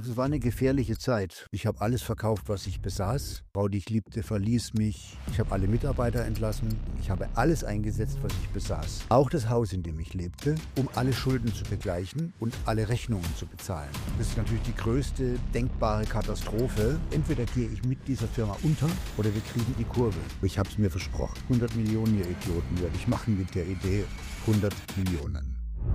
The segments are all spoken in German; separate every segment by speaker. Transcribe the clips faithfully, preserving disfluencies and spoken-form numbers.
Speaker 1: Es war eine gefährliche Zeit. Ich habe alles verkauft, was ich besaß. Die Frau, die ich liebte, verließ mich. Ich habe alle Mitarbeiter entlassen. Ich habe alles eingesetzt, was ich besaß. Auch das Haus, in dem ich lebte, um alle Schulden zu begleichen und alle Rechnungen zu bezahlen. Das ist natürlich die größte denkbare Katastrophe. Entweder gehe ich mit dieser Firma unter oder wir kriegen die Kurve. Ich habe es mir versprochen. hundert Millionen, ihr Idioten, werde ich machen mit der Idee. hundert Millionen.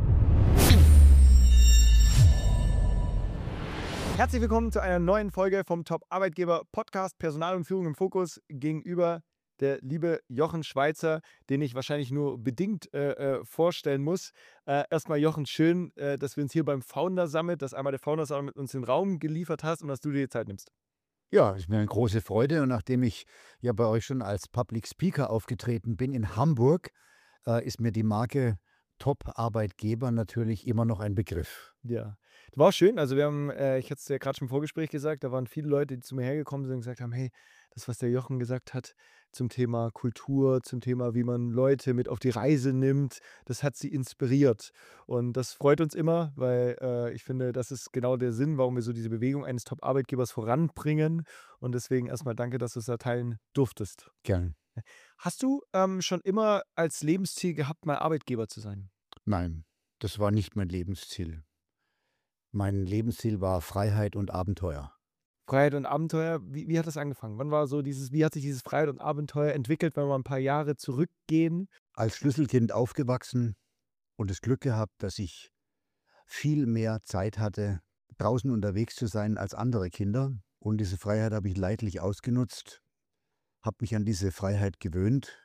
Speaker 2: Herzlich willkommen zu einer neuen Folge vom Top-Arbeitgeber-Podcast Personal und Führung im Fokus. Gegenüber der liebe Jochen Schweizer, den ich wahrscheinlich nur bedingt äh, äh, vorstellen muss. Äh, erstmal Jochen, schön, äh, dass wir uns hier beim Founder Summit, dass einmal der Founder Summit uns den Raum geliefert hast und dass du dir die Zeit nimmst.
Speaker 1: Ja, ist mir eine große Freude. Und nachdem ich ja bei euch schon als Public Speaker aufgetreten bin in Hamburg, äh, ist mir die Marke Top-Arbeitgeber natürlich immer noch ein Begriff.
Speaker 2: Ja, das war auch schön. Also wir haben, äh, ich hatte es ja gerade schon im Vorgespräch gesagt, da waren viele Leute, die zu mir hergekommen sind und gesagt haben, hey, das, was der Jochen gesagt hat zum Thema Kultur, zum Thema, wie man Leute mit auf die Reise nimmt, das hat sie inspiriert. Und das freut uns immer, weil äh, ich finde, das ist genau der Sinn, warum wir so diese Bewegung eines Top-Arbeitgebers voranbringen. Und deswegen erstmal danke, dass du es da teilen durftest.
Speaker 1: Gern.
Speaker 2: Hast du ähm, schon immer als Lebensziel gehabt, mal Arbeitgeber zu sein?
Speaker 1: Nein, das war nicht mein Lebensziel. Mein Lebensziel war Freiheit und Abenteuer.
Speaker 2: Freiheit und Abenteuer, wie, wie hat das angefangen? Wann war so dieses, wie hat sich dieses Freiheit und Abenteuer entwickelt, wenn wir ein paar Jahre zurückgehen?
Speaker 1: Als Schlüsselkind aufgewachsen und das Glück gehabt, dass ich viel mehr Zeit hatte, draußen unterwegs zu sein als andere Kinder. Und diese Freiheit habe ich leidlich ausgenutzt, habe mich an diese Freiheit gewöhnt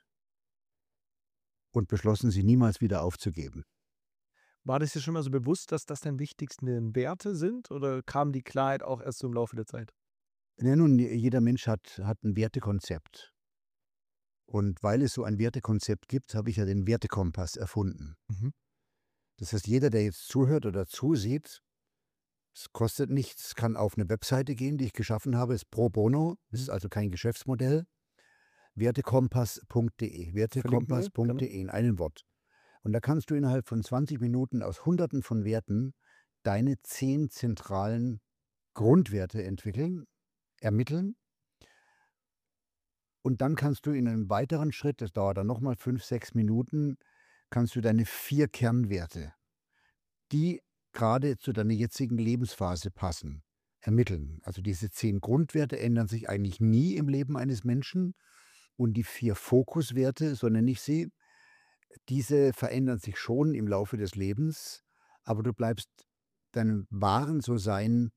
Speaker 1: und beschlossen, sie niemals wieder aufzugeben.
Speaker 2: War das dir schon mal so bewusst, dass das deine wichtigsten Werte sind? Oder kam die Klarheit auch erst so im Laufe der Zeit?
Speaker 1: Ja, nun, jeder Mensch hat, hat ein Wertekonzept. Und weil es so ein Wertekonzept gibt, habe ich ja den Wertekompass erfunden.
Speaker 2: Mhm.
Speaker 1: Das heißt, jeder, der jetzt zuhört oder zusieht, es kostet nichts, kann auf eine Webseite gehen, die ich geschaffen habe, ist pro bono, das ist also kein Geschäftsmodell, wertekompass punkt de, wertekompass punkt de in einem Wort. Und da kannst du innerhalb von zwanzig Minuten aus Hunderten von Werten deine zehn zentralen Grundwerte entwickeln, ermitteln. Und dann kannst du in einem weiteren Schritt, das dauert dann nochmal fünf, sechs Minuten, kannst du deine vier Kernwerte, die gerade zu deiner jetzigen Lebensphase passen, ermitteln. Also diese zehn Grundwerte ändern sich eigentlich nie im Leben eines Menschen. Und die vier Fokuswerte, so nenne ich sie, diese verändern sich schon im Laufe des Lebens, aber du bleibst deinem wahren So-Sein,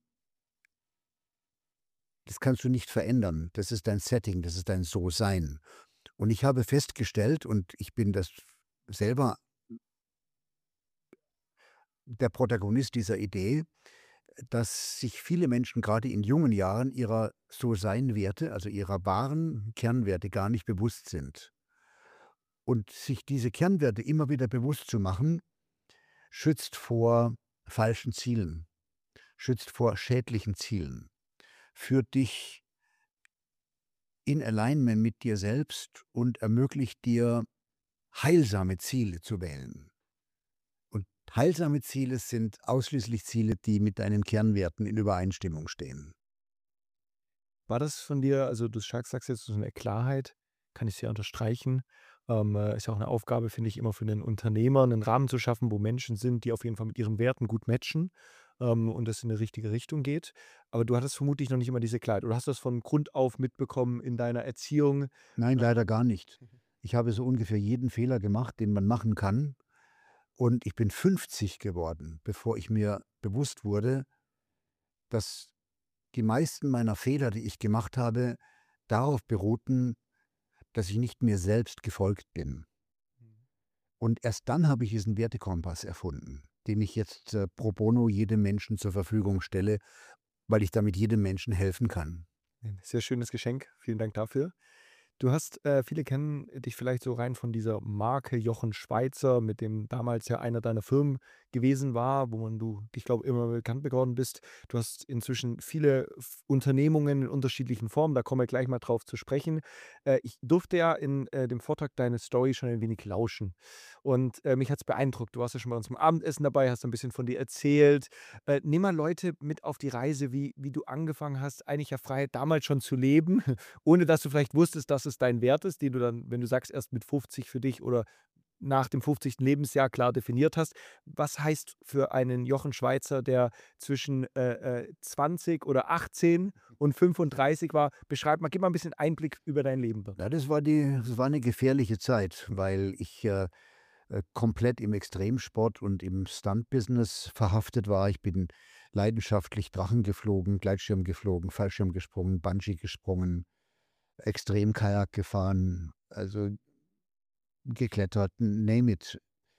Speaker 1: das kannst du nicht verändern. Das ist dein Setting, das ist dein So-Sein. Und ich habe festgestellt, und ich bin das selber der Protagonist dieser Idee, dass sich viele Menschen gerade in jungen Jahren ihrer So-Sein-Werte, also ihrer wahren Kernwerte, gar nicht bewusst sind. Und sich diese Kernwerte immer wieder bewusst zu machen, schützt vor falschen Zielen, schützt vor schädlichen Zielen, führt dich in Alignment mit dir selbst und ermöglicht dir, heilsame Ziele zu wählen. Und heilsame Ziele sind ausschließlich Ziele, die mit deinen Kernwerten in Übereinstimmung stehen.
Speaker 2: War das von dir, also du sagst jetzt so eine Klarheit, kann ich sehr unterstreichen. Ähm, äh, ist ja auch eine Aufgabe, finde ich, immer für einen Unternehmer, einen Rahmen zu schaffen, wo Menschen sind, die auf jeden Fall mit ihren Werten gut matchen ähm, und das in eine richtige Richtung geht. Aber du hattest vermutlich noch nicht immer diese Klarheit. Oder hast du das von Grund auf mitbekommen in deiner Erziehung?
Speaker 1: Nein, leider gar nicht. Ich habe so ungefähr jeden Fehler gemacht, den man machen kann. Und ich bin fünfzig geworden, bevor ich mir bewusst wurde, dass die meisten meiner Fehler, die ich gemacht habe, darauf beruhten, dass ich nicht mir selbst gefolgt bin. Und erst dann habe ich diesen Wertekompass erfunden, den ich jetzt äh, pro bono jedem Menschen zur Verfügung stelle, weil ich damit jedem Menschen helfen kann.
Speaker 2: Ein sehr schönes Geschenk. Vielen Dank dafür. Du hast, äh, viele kennen dich vielleicht so rein von dieser Marke Jochen Schweizer, mit dem damals ja einer deiner Firmen gewesen war, wo man du ich glaube, immer bekannt geworden bist. Du hast inzwischen viele F Unternehmungen in unterschiedlichen Formen, da kommen wir gleich mal drauf zu sprechen. Äh, ich durfte ja in, äh, dem Vortrag deine Story schon ein wenig lauschen und, äh, mich hat's beeindruckt. Du warst ja schon bei uns zum Abendessen dabei, hast ein bisschen von dir erzählt. Äh, nimm mal Leute mit auf die Reise, wie wie du angefangen hast, eigentlich ja Freiheit damals schon zu leben, ohne dass du vielleicht wusstest, dass es dein Wert ist, den du dann, wenn du sagst, erst mit fünfzig für dich oder nach dem fünfzigsten Lebensjahr klar definiert hast. Was heißt für einen Jochen Schweizer, der zwischen, äh, äh, zwanzig oder achtzehn und fünfunddreißig war? Beschreib mal, gib mal ein bisschen Einblick über dein Leben dort.
Speaker 1: Ja, das war die das war 'ne gefährliche Zeit, weil ich, äh, äh, komplett im Extremsport und im Stunt-Business verhaftet war. Ich bin leidenschaftlich Drachen geflogen, Gleitschirm geflogen, Fallschirm gesprungen, Bungee gesprungen, Extrem-Kajak gefahren, also geklettert, name it.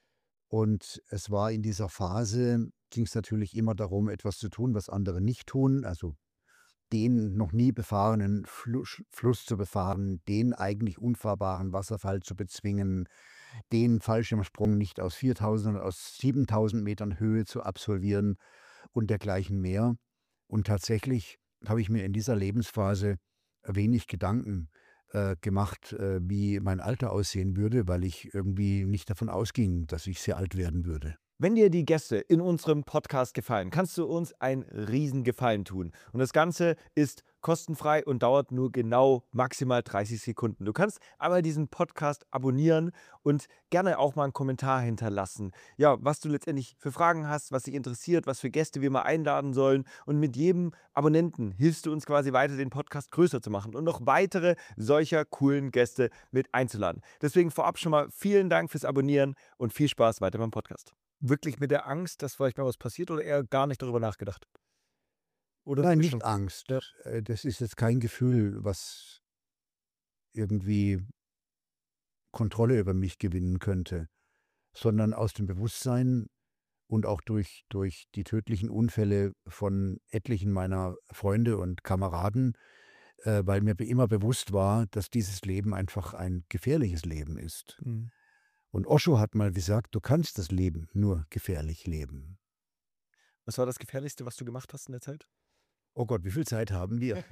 Speaker 1: Und es war in dieser Phase ging es natürlich immer darum, etwas zu tun, was andere nicht tun, also den noch nie befahrenen Flusch Fluss zu befahren, den eigentlich unfahrbaren Wasserfall zu bezwingen, den Fallschirmsprung nicht aus viertausend, sondern aus siebentausend Metern Höhe zu absolvieren und dergleichen mehr. Und tatsächlich habe ich mir in dieser Lebensphase wenig Gedanken, äh, gemacht, äh, wie mein Alter aussehen würde, weil ich irgendwie nicht davon ausging, dass ich sehr alt werden würde.
Speaker 2: Wenn dir die Gäste in unserem Podcast gefallen, kannst du uns einen Riesengefallen tun. Und das Ganze ist kostenfrei und dauert nur genau maximal dreißig Sekunden. Du kannst aber diesen Podcast abonnieren und gerne auch mal einen Kommentar hinterlassen. Ja, was du letztendlich für Fragen hast, was dich interessiert, was für Gäste wir mal einladen sollen. Und mit jedem Abonnenten hilfst du uns quasi weiter, den Podcast größer zu machen und noch weitere solcher coolen Gäste mit einzuladen. Deswegen vorab schon mal vielen Dank fürs Abonnieren und viel Spaß weiter beim Podcast. Wirklich mit der Angst, dass vielleicht mal was passiert oder eher gar nicht darüber nachgedacht? Oder
Speaker 1: Nein,
Speaker 2: zwischen?
Speaker 1: nicht
Speaker 2: Ja.
Speaker 1: Angst. Äh, das ist jetzt kein Gefühl, was irgendwie Kontrolle über mich gewinnen könnte, sondern aus dem Bewusstsein und auch durch durch die tödlichen Unfälle von etlichen meiner Freunde und Kameraden, äh, weil mir be immer bewusst war, dass dieses Leben einfach ein gefährliches Leben ist.
Speaker 2: Mhm.
Speaker 1: Und Osho hat mal gesagt: „Du kannst das Leben nur gefährlich leben."
Speaker 2: Was war das Gefährlichste, was du gemacht hast in der Zeit?
Speaker 1: Oh Gott, wie viel Zeit haben wir?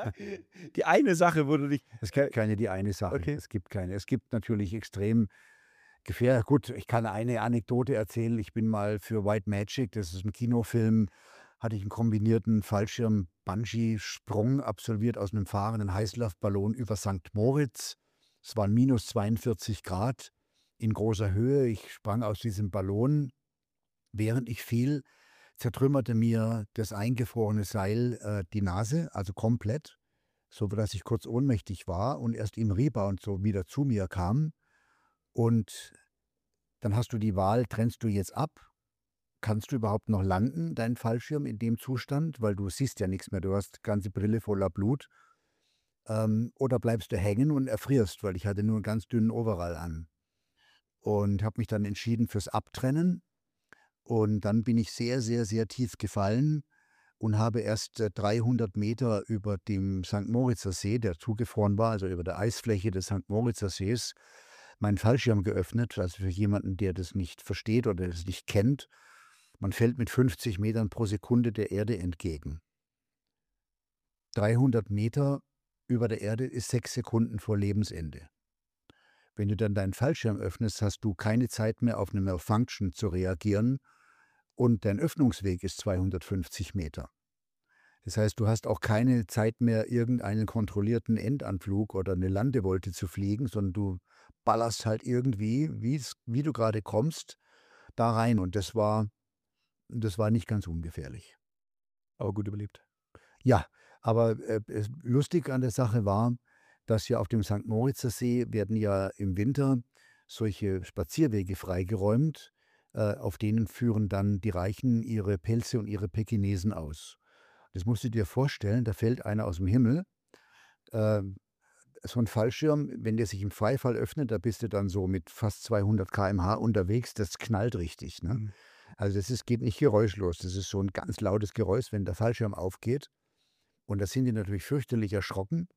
Speaker 2: Die eine Sache, wo du dich
Speaker 1: Es
Speaker 2: äh,
Speaker 1: gibt keine die eine Sache.
Speaker 2: okay.
Speaker 1: Es gibt keine. Es gibt natürlich extrem gefähr gut, ich kann eine Anekdote erzählen. Ich bin mal für White Magic, das ist ein Kinofilm, hatte ich einen kombinierten Fallschirm-Bungee-Sprung absolviert aus einem fahrenden Heißluftballon über Sankt Moritz. Es waren minus zweiundvierzig Grad in großer Höhe. Ich sprang aus diesem Ballon. Während ich fiel, zertrümmerte mir das eingefrorene Seil, äh, die Nase, also komplett, so dass ich kurz ohnmächtig war und erst im Rebound so wieder zu mir kam. Und dann hast du die Wahl, trennst du jetzt ab? Kannst du überhaupt noch landen, deinen Fallschirm in dem Zustand? Weil du siehst ja nichts mehr, du hast die ganze Brille voller Blut. Ähm, oder bleibst du hängen und erfrierst, weil ich hatte nur einen ganz dünnen Overall an. Und habe mich dann entschieden fürs Abtrennen. Und dann bin ich sehr, sehr, sehr tief gefallen und habe erst äh, dreihundert Meter über dem Sankt Moritzer See, der zugefroren war, also über der Eisfläche des Sankt Moritzer Sees, meinen Fallschirm geöffnet. Also für jemanden, der das nicht versteht oder das nicht kennt, man fällt mit fünfzig Metern pro Sekunde der Erde entgegen. dreihundert Meter über der Erde ist sechs Sekunden vor Lebensende. Wenn du dann deinen Fallschirm öffnest, hast du keine Zeit mehr, auf eine Malfunction zu reagieren und dein Öffnungsweg ist zweihundertfünfzig Meter. Das heißt, du hast auch keine Zeit mehr, irgendeinen kontrollierten Endanflug oder eine Landewolte zu fliegen, sondern du ballerst halt irgendwie, wie's wie du gerade kommst, da rein. Und das war das war nicht ganz ungefährlich.
Speaker 2: Aber gut überlebt.
Speaker 1: Ja, aber, äh, es lustig an der Sache war, dass ja auf dem Sankt Moritzer See werden ja im Winter solche Spazierwege freigeräumt, äh, auf denen führen dann die Reichen ihre Pelze und ihre Pekinesen aus. Das musst du dir vorstellen, da fällt einer aus dem Himmel, ähm, so ein Fallschirm, wenn der sich im Freifall öffnet, da bist du dann so mit fast zweihundert Kilometer pro Stunde unterwegs, das knallt richtig, ne?
Speaker 2: Mhm.
Speaker 1: Also, das ist geht nicht geräuschlos. Das ist so ein ganz lautes Geräusch, wenn der Fallschirm aufgeht. Und da sind die natürlich fürchterlich erschrocken.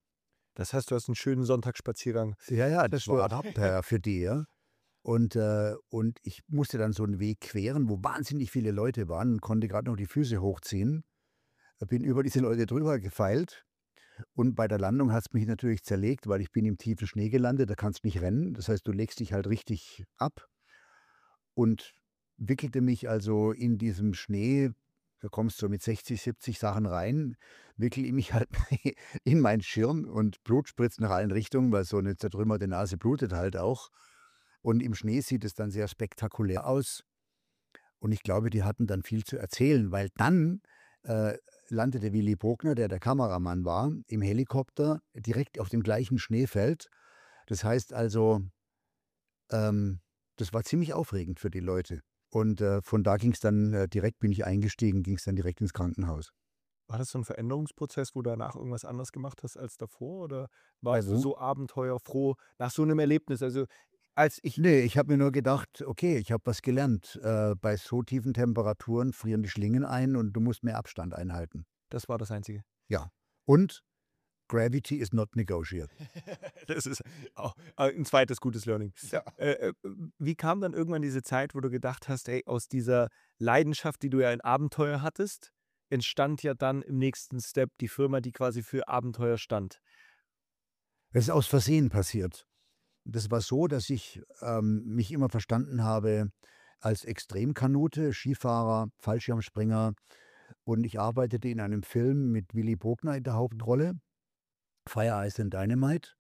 Speaker 2: Das heißt, du hast einen schönen Sonntagsspaziergang
Speaker 1: Ja, ja, das war
Speaker 2: zerstört.
Speaker 1: Abenteuer für die, ja. Und, äh, und ich musste dann so einen Weg queren, wo wahnsinnig viele Leute waren und konnte gerade noch die Füße hochziehen. Bin über diese Leute drüber gefeilt und bei der Landung hat's mich natürlich zerlegt, weil ich bin im tiefen Schnee gelandet, da kannst nicht rennen. Das heißt, du legst dich halt richtig ab und wickelte mich also in diesem Schnee, da kommst du mit sechzig, siebzig Sachen rein, wickele ich mich halt in meinen Schirm und Blut spritzt nach allen Richtungen, weil so eine zertrümmerte Nase blutet halt auch. Und im Schnee sieht es dann sehr spektakulär aus. Und ich glaube, die hatten dann viel zu erzählen, weil dann äh, landete Willy Bogner, der der Kameramann war, im Helikopter direkt auf dem gleichen Schneefeld. Das heißt also, ähm, das war ziemlich aufregend für die Leute. Und äh, von da ging es dann äh, direkt, bin ich eingestiegen, ging es dann direkt ins Krankenhaus.
Speaker 2: War das so 'n Veränderungsprozess, wo du danach irgendwas anders gemacht hast als davor oder
Speaker 1: Bei
Speaker 2: warst du
Speaker 1: wo?
Speaker 2: so abenteuerfroh nach so 'nem Erlebnis? Also, als ich
Speaker 1: Nee, ich habe mir nur gedacht, okay, ich habe was gelernt. Äh, bei so tiefen Temperaturen frieren die Schlingen ein und du musst mehr Abstand einhalten.
Speaker 2: das war das Einzige.
Speaker 1: Ja. Und Gravity is not negotiable.
Speaker 2: Das ist auch, äh, 'n zweites gutes Learning.
Speaker 1: Ja.
Speaker 2: Äh, äh, wie kam dann irgendwann diese Zeit, wo du gedacht hast: „Ey, aus dieser Leidenschaft, die du ja in Abenteuer hattest, entstand ja dann im nächsten Step die Firma, die quasi für Abenteuer stand?“
Speaker 1: Es ist aus Versehen passiert. Das war so, dass ich, ähm, mich immer verstanden habe als Extremkanute, Skifahrer, Fallschirmspringer und ich arbeitete in einem Film mit Willy Bogner in der Hauptrolle, „Fire Ice and Dynamite“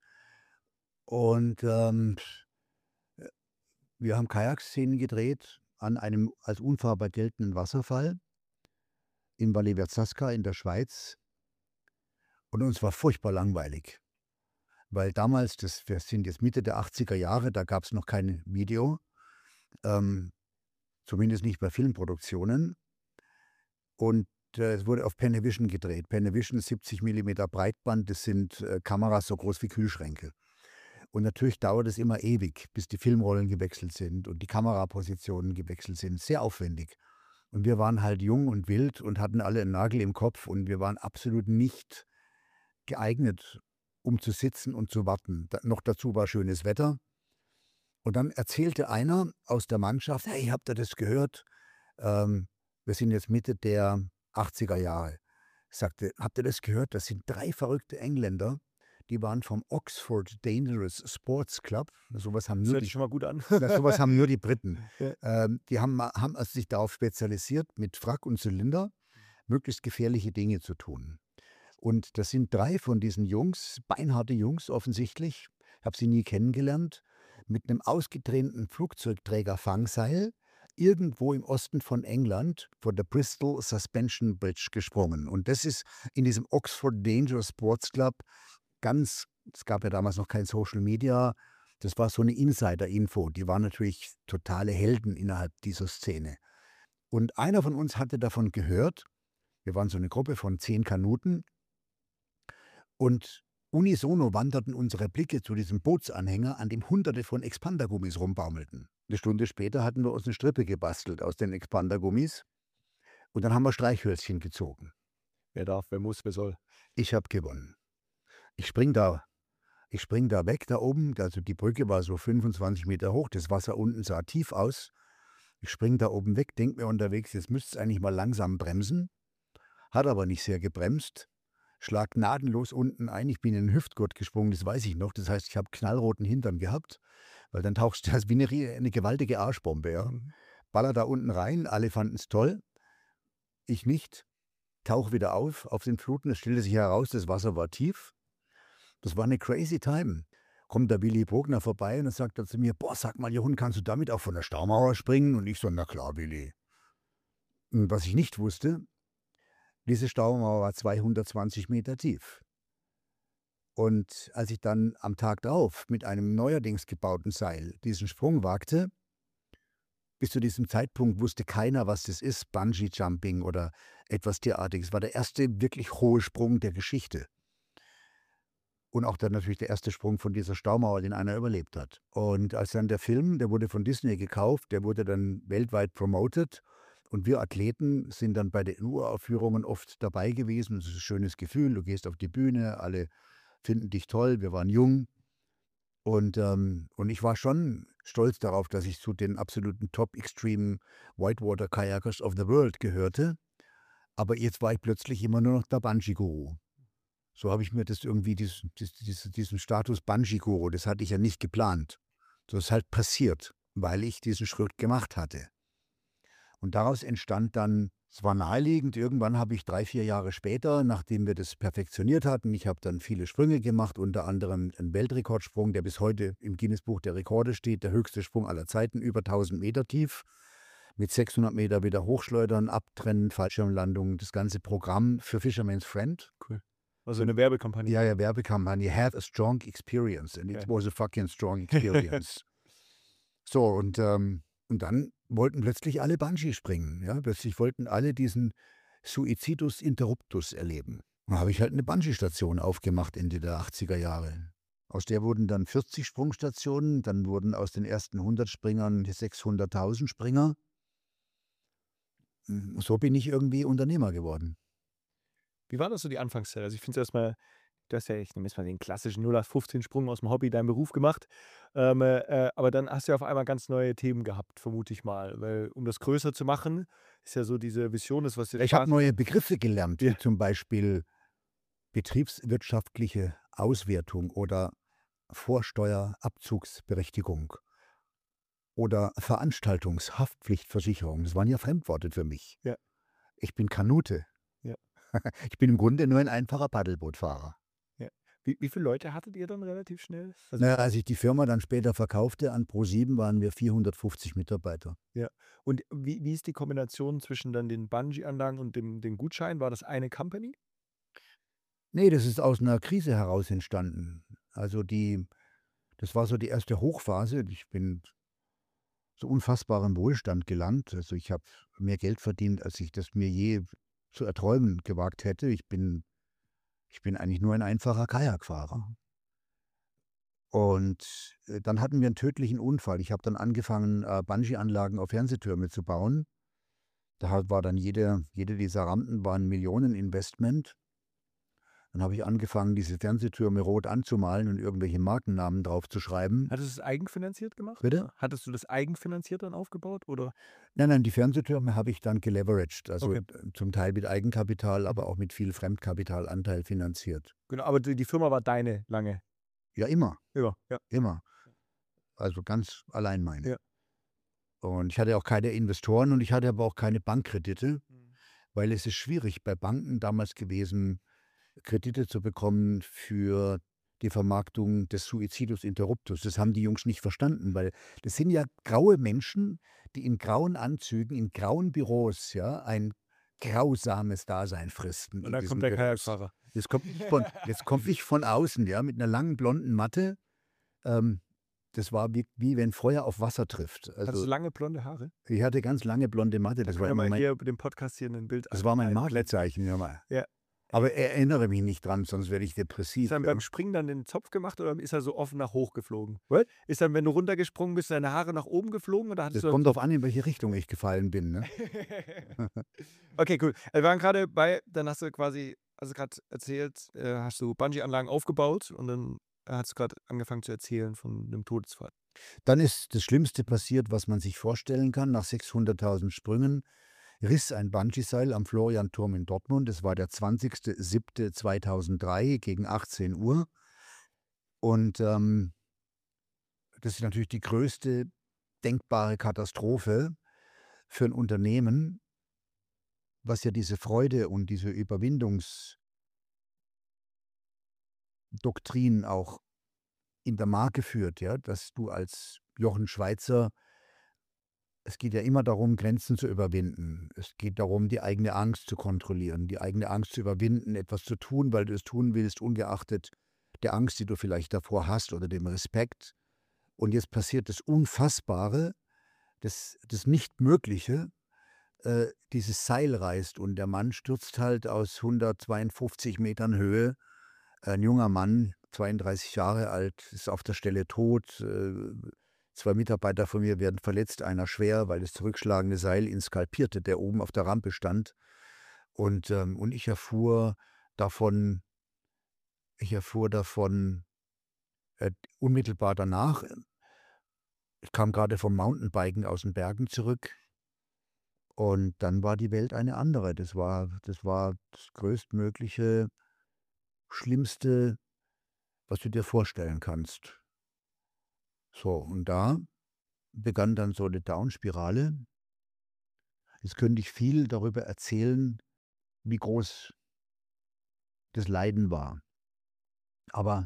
Speaker 1: und, ähm, wir haben Kajakszenen gedreht an einem als unfahrbar geltenden Wasserfall in Valle Verzasca in der Schweiz und uns war furchtbar langweilig, weil damals, das wir sind jetzt Mitte der achtziger Jahre, da gab's noch kein Video, ähm, zumindest nicht bei Filmproduktionen. Und, äh, es wurde auf Panavision gedreht. Panavision siebzig Millimeter Breitband, das sind, äh, Kameras so groß wie Kühlschränke. Und natürlich dauert es immer ewig, bis die Filmrollen gewechselt sind und die Kamerapositionen gewechselt sind. Sehr aufwendig. Und wir waren halt jung und wild und hatten alle 'n Nagel im Kopf und wir waren absolut nicht geeignet, um zu sitzen und zu warten. Da noch dazu war schönes Wetter. Und dann erzählte einer aus der Mannschaft: „Hey, habt ihr das gehört? Ähm, wir sind jetzt Mitte der achtziger Jahre.“ Sagte: „Habt ihr das gehört? Das sind drei verrückte Engländer, die waren vom Oxford Dangerous Sports Club.“ So was haben
Speaker 2: Das
Speaker 1: nur
Speaker 2: hört sich
Speaker 1: die
Speaker 2: schon mal gut an.
Speaker 1: na, so was haben nur die Briten.
Speaker 2: Ja.
Speaker 1: Ähm, die haben ma haben also sich darauf spezialisiert, mit Frack und Zylinder möglichst gefährliche Dinge zu tun. Und das sind drei von diesen Jungs, beinharte Jungs offensichtlich, habe sie nie kennengelernt, mit 'nem ausgetränten Flugzeugträger-Fangseil irgendwo im Osten von England von der Bristol Suspension Bridge gesprungen. Und das ist in diesem Oxford Dangerous Sports Club ganz, es gab ja damals noch kein Social Media, das war so 'ne Insider-Info. Die waren natürlich totale Helden innerhalb dieser Szene. Und einer von uns hatte davon gehört. Wir waren so 'ne Gruppe von zehn Kanuten und unisono wanderten unsere Blicke zu diesem Bootsanhänger, an dem Hunderte von Expandergummis rumbaumelten. 'Ne Stunde später hatten wir uns 'ne Strippe gebastelt aus den Expandergummis und dann haben wir Streichhölzchen gezogen.
Speaker 2: Wer darf, wer muss, wer soll.
Speaker 1: Ich habe gewonnen. Ich springe da ich springe da weg da oben, also die Brücke war so fünfundzwanzig Meter hoch, das Wasser unten sah tief aus. Ich springe da oben weg, denke mir unterwegs, jetzt müsstest eigentlich mal langsam bremsen. Hat aber nicht sehr gebremst, schlag gnadenlos unten ein. Ich bin in den Hüftgurt gesprungen, das weiß ich noch. Das heißt, ich habe knallroten Hintern gehabt, weil dann tauchst du das wie 'ne rie 'ne gewaltige Arschbombe, ja.
Speaker 2: Mhm.
Speaker 1: Baller da unten rein, alle fanden's toll. Ich nicht, tauche wieder auf auf den Fluten. Es stellte sich heraus, das Wasser war tief. Das war 'ne crazy time. Kommt der Willy Bogner vorbei und dann sagt er zu mir: „Boah, sag mal, Jochen, kannst du damit auch von der Staumauer springen?“ Und ich so: „Na klar, Willy.“ Und was ich nicht wusste, diese Staumauer war zweihundertzwanzig Meter tief. Und als ich dann am Tag drauf mit einem neuerdings gebauten Seil diesen Sprung wagte bis zu diesem Zeitpunkt wusste keiner, was das ist, Bungee Jumping oder etwas derartiges. War der erste wirklich hohe Sprung der Geschichte. Und auch dann natürlich der erste Sprung von dieser Staumauer, den einer überlebt hat. Und als dann der Film, der wurde von Disney gekauft, der wurde dann weltweit promoted und wir Athleten sind dann bei den Uraufführungen oft dabei gewesen. Das ist 'n schönes Gefühl. Du gehst auf die Bühne, alle finden dich toll, wir waren jung. Und, ähm, und ich war schon stolz darauf, dass ich zu den absoluten Top Extreme Whitewater Kayakers of the World gehörte. Aber jetzt war ich plötzlich immer nur noch der Bungee-Guru. So habe ich mir das irgendwie, dies, dies, dies, diesen Status Bungee-Guru, das hatte ich ja nicht geplant. So ist halt passiert, weil ich diesen Schritt gemacht hatte. Und daraus entstand dann, es war naheliegend, irgendwann habe ich drei, vier Jahre später, nachdem wir das perfektioniert hatten, ich habe dann viele Sprünge gemacht, unter anderem einen Weltrekordsprung, der bis heute im Guinness-Buch der Rekorde steht, der höchste Sprung aller Zeiten, über tausend Meter tief, mit sechshundert Meter wieder hochschleudern, abtrennen, Fallschirmlandung, das ganze Programm für Fisherman's Friend.
Speaker 2: Cool. Also eine Werbekampagne.
Speaker 1: Ja, ja, Werbekampagne. Have a strong experience. And it
Speaker 2: Okay.
Speaker 1: was a fucking strong experience. So, und, ähm, und dann wollten plötzlich alle Bungee springen. Ja? Plötzlich wollten alle diesen Suicidus interruptus erleben. Da habe ich halt eine Bungee-Station aufgemacht Ende der achtziger Jahre. Aus der wurden dann vierzig Sprungstationen, dann wurden aus den ersten hundert Springern sechshunderttausend Springer. So bin ich irgendwie Unternehmer geworden.
Speaker 2: Wie war das so die Anfangszeit? Also ich finde es erstmal, du hast ja, ich nehme jetzt mal den klassischen null acht fünfzehn Sprung aus dem Hobby, deinen Beruf gemacht. Ähm, äh, aber dann hast du ja auf einmal ganz neue Themen gehabt, vermute ich mal. Weil um das größer zu machen, ist ja so diese Vision, das, was dir
Speaker 1: Ich habe
Speaker 2: Spaß
Speaker 1: neue Begriffe gelernt,
Speaker 2: Ja.
Speaker 1: wie zum Beispiel betriebswirtschaftliche Auswertung oder Vorsteuerabzugsberechtigung oder Veranstaltungshaftpflichtversicherung. Das waren ja Fremdworte für mich.
Speaker 2: Ja.
Speaker 1: Ich bin Kanute.
Speaker 2: Ja.
Speaker 1: Ich bin im Grunde nur ein einfacher Paddelbootfahrer.
Speaker 2: Ja. Wie, wie viele Leute hattet ihr dann relativ schnell? Also,
Speaker 1: Naja, als ich die Firma dann später verkaufte an ProSieben, waren wir vierhundertfünfzig Mitarbeiter.
Speaker 2: und wie, wie ist die Kombination zwischen dann den Bungee-Anlagen und dem, dem Gutschein? War das eine Company?
Speaker 1: Nee, das ist aus einer Krise heraus entstanden. Also die, das war so die erste Hochphase. Ich bin zu unfassbarem Wohlstand gelangt. Also ich habe mehr Geld verdient, als ich das mir je zu erträumen gewagt hätte. Ich bin, ich bin eigentlich nur ein einfacher Kajakfahrer. Und äh, dann hatten wir einen tödlichen Unfall. Ich habe dann angefangen, äh, Bungee-Anlagen auf Fernsehtürme zu bauen. Da war dann jede, jede dieser Rampen war ein Millioneninvestment. Dann habe ich angefangen, diese Fernsehtürme rot anzumalen und irgendwelche Markennamen drauf zu schreiben.
Speaker 2: Hattest du es eigenfinanziert gemacht?
Speaker 1: Bitte?
Speaker 2: Oder Hattest du das eigenfinanziert dann aufgebaut? Oder?
Speaker 1: Nein, nein, die Fernsehtürme habe ich dann geleveraged, also
Speaker 2: Okay.
Speaker 1: äh, zum Teil mit Eigenkapital, aber auch mit viel Fremdkapitalanteil finanziert.
Speaker 2: Genau, aber die, die Firma war deine lange.
Speaker 1: Ja, immer,
Speaker 2: Ja, ja.
Speaker 1: immer. Also ganz allein meine.
Speaker 2: Ja.
Speaker 1: Und ich hatte auch keine Investoren und ich hatte aber auch keine Bankkredite,
Speaker 2: Mhm.
Speaker 1: weil es ist schwierig bei Banken damals gewesen, Kredite zu bekommen für die Vermarktung des Suicidus interruptus. Das haben die Jungs nicht verstanden, weil das sind ja graue Menschen, die in grauen Anzügen, in grauen Büros, ja, ein grausames Dasein fristen.
Speaker 2: Und
Speaker 1: in
Speaker 2: dann
Speaker 1: diesem
Speaker 2: kommt der
Speaker 1: Büros.
Speaker 2: Kajakfahrer.
Speaker 1: Jetzt kommt ich von, jetzt komme ich von außen, ja, mit einer langen blonden Matte. Ähm, das war wie, wie wenn Feuer auf Wasser trifft.
Speaker 2: Hattest du
Speaker 1: Also
Speaker 2: lange blonde Haare?
Speaker 1: ich hatte ganz lange blonde Matte. Das
Speaker 2: Können
Speaker 1: war
Speaker 2: wir
Speaker 1: immer
Speaker 2: mal
Speaker 1: mein,
Speaker 2: hier über den Podcast hier ein Bild
Speaker 1: das war mein
Speaker 2: einblenden.
Speaker 1: Markenzeichen. Ja, mal.
Speaker 2: Ja.
Speaker 1: Aber erinnere mich nicht dran, sonst werde ich
Speaker 2: Ist
Speaker 1: depressiv.
Speaker 2: dann
Speaker 1: Ja.
Speaker 2: beim Springen dann den Zopf gemacht oder ist er so offen nach hoch geflogen?
Speaker 1: What?
Speaker 2: Ist dann, wenn du runtergesprungen bist, deine Haare nach oben geflogen oder
Speaker 1: Das
Speaker 2: hattest du
Speaker 1: kommt darauf an, in welche Richtung ich gefallen bin. Ne?
Speaker 2: Okay, cool. Wir waren gerade bei, dann hast du quasi, also gerade erzählt, äh, hast du Bungee-Anlagen aufgebaut und dann äh, hast du gerade angefangen zu erzählen von einem Todesfall.
Speaker 1: Dann ist das Schlimmste passiert, was man sich vorstellen kann. Nach sechshunderttausend Sprüngen riss ein Bungee-Seil am Florianturm in Dortmund. Es war der zwanzigster siebter zweitausenddrei gegen achtzehn Uhr. Und ähm, das ist natürlich die größte denkbare Katastrophe für ein Unternehmen, was ja diese Freude und diese Überwindungsdoktrin auch in der Marke führt, ja, dass du als Jochen Schweizer, es geht ja immer darum, Grenzen zu überwinden. Es geht darum, die eigene Angst zu kontrollieren, die eigene Angst zu überwinden, etwas zu tun, weil du es tun willst, ungeachtet der Angst, die du vielleicht davor hast oder dem Respekt. Und jetzt passiert das Unfassbare, das, das Nichtmögliche. Äh, dieses Seil reißt und der Mann stürzt halt aus hundertzweiundfünfzig Metern Höhe. Ein junger Mann, zweiunddreißig Jahre alt, ist auf der Stelle tot. Äh, zwei Mitarbeiter von mir werden verletzt, einer schwer, weil das zurückschlagende Seil ihn skalpierte, der oben auf der Rampe stand. Und, ähm, und ich erfuhr davon Ich erfuhr davon, äh, unmittelbar danach. Ich kam gerade vom Mountainbiken aus den Bergen zurück und dann war die Welt eine andere. Das war das war das größtmögliche, Schlimmste, was du dir vorstellen kannst. So, und da begann dann so 'ne Downspirale. Jetzt könnte ich viel darüber erzählen, wie groß das Leiden war. Aber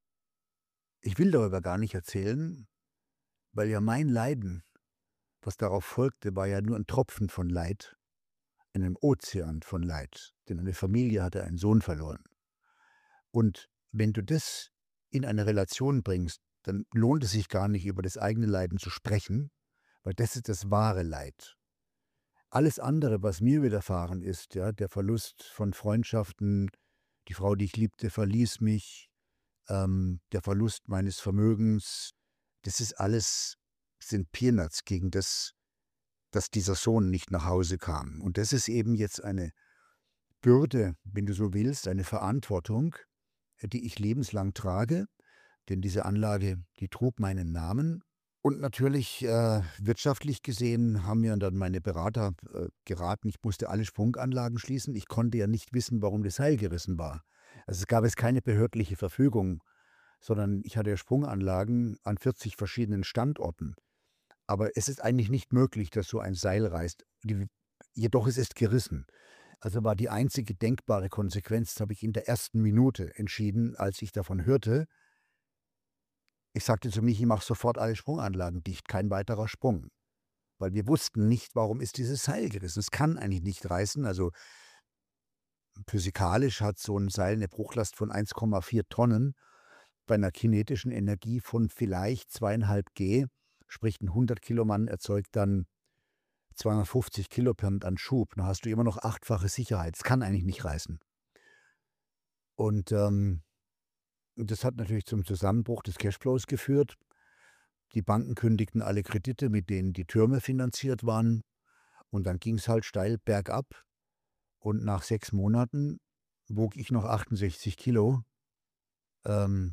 Speaker 1: ich will darüber gar nicht erzählen, weil ja mein Leiden, was darauf folgte, war ja nur 'n Tropfen von Leid in 'nem Ozean von Leid, denn eine Familie hatte einen Sohn verloren. Und wenn du das in eine Relation bringst, dann lohnt es sich gar nicht, über das eigene Leiden zu sprechen, weil das ist das wahre Leid. Alles andere, was mir widerfahren ist, ja, der Verlust von Freundschaften, die Frau, die ich liebte, verließ mich, ähm, der Verlust meines Vermögens, das ist alles sind Peanuts gegen das, dass dieser Sohn nicht nach Hause kam. Und das ist eben jetzt eine Bürde, wenn du so willst, eine Verantwortung, äh, die ich lebenslang trage, denn diese Anlage, die trug meinen Namen. Und natürlich, äh, wirtschaftlich gesehen haben mir dann meine Berater, äh, geraten, ich musste alle Sprunganlagen schließen. Ich konnte ja nicht wissen, warum das Seil gerissen war. Also, es gab jetzt keine behördliche Verfügung, sondern ich hatte ja Sprunganlagen an vierzig verschiedenen Standorten. Aber es ist eigentlich nicht möglich, dass so ein Seil reißt. Die jedoch es ist gerissen. Also, war die einzige denkbare Konsequenz, das habe ich in der ersten Minute entschieden, als ich davon hörte. Ich sagte zu Michi: „Mach sofort alle Sprunganlagen dicht, kein weiterer Sprung.“ Weil wir wussten nicht, warum ist dieses Seil gerissen. Es kann eigentlich nicht reißen. Also physikalisch hat so 'n Seil 'ne Bruchlast von eins Komma vier Tonnen bei 'ner kinetischen Energie von vielleicht zweieinhalb G, sprich 'n hundert Kilo Mann erzeugt dann zweihundertfünfzig Kilopern an Schub. Dann hast du immer noch achtfache Sicherheit. Es kann eigentlich nicht reißen. Und, ähm, das hat natürlich zum Zusammenbruch des Cashflows geführt. Die Banken kündigten alle Kredite, mit denen die Türme finanziert waren. Und dann ging's halt steil bergab. Und nach sechs Monaten wog ich noch achtundsechzig Kilo. Ähm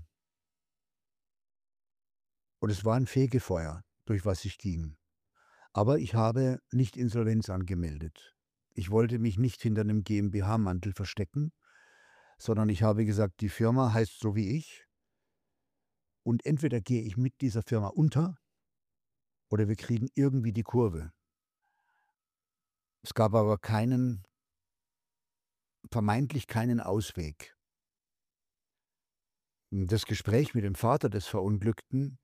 Speaker 1: und es war 'n Fegefeuer, durch was ich ging. Aber ich habe nicht Insolvenz angemeldet. Ich wollte mich nicht hinter 'nem GmbH-Mantel verstecken, sondern ich habe gesagt: „Die Firma heißt so wie ich“ „und entweder gehe ich mit dieser Firma unter oder wir kriegen irgendwie die Kurve.“ Es gab aber keinen vermeintlich keinen Ausweg. Hm, das Gespräch mit dem Vater des Verunglückten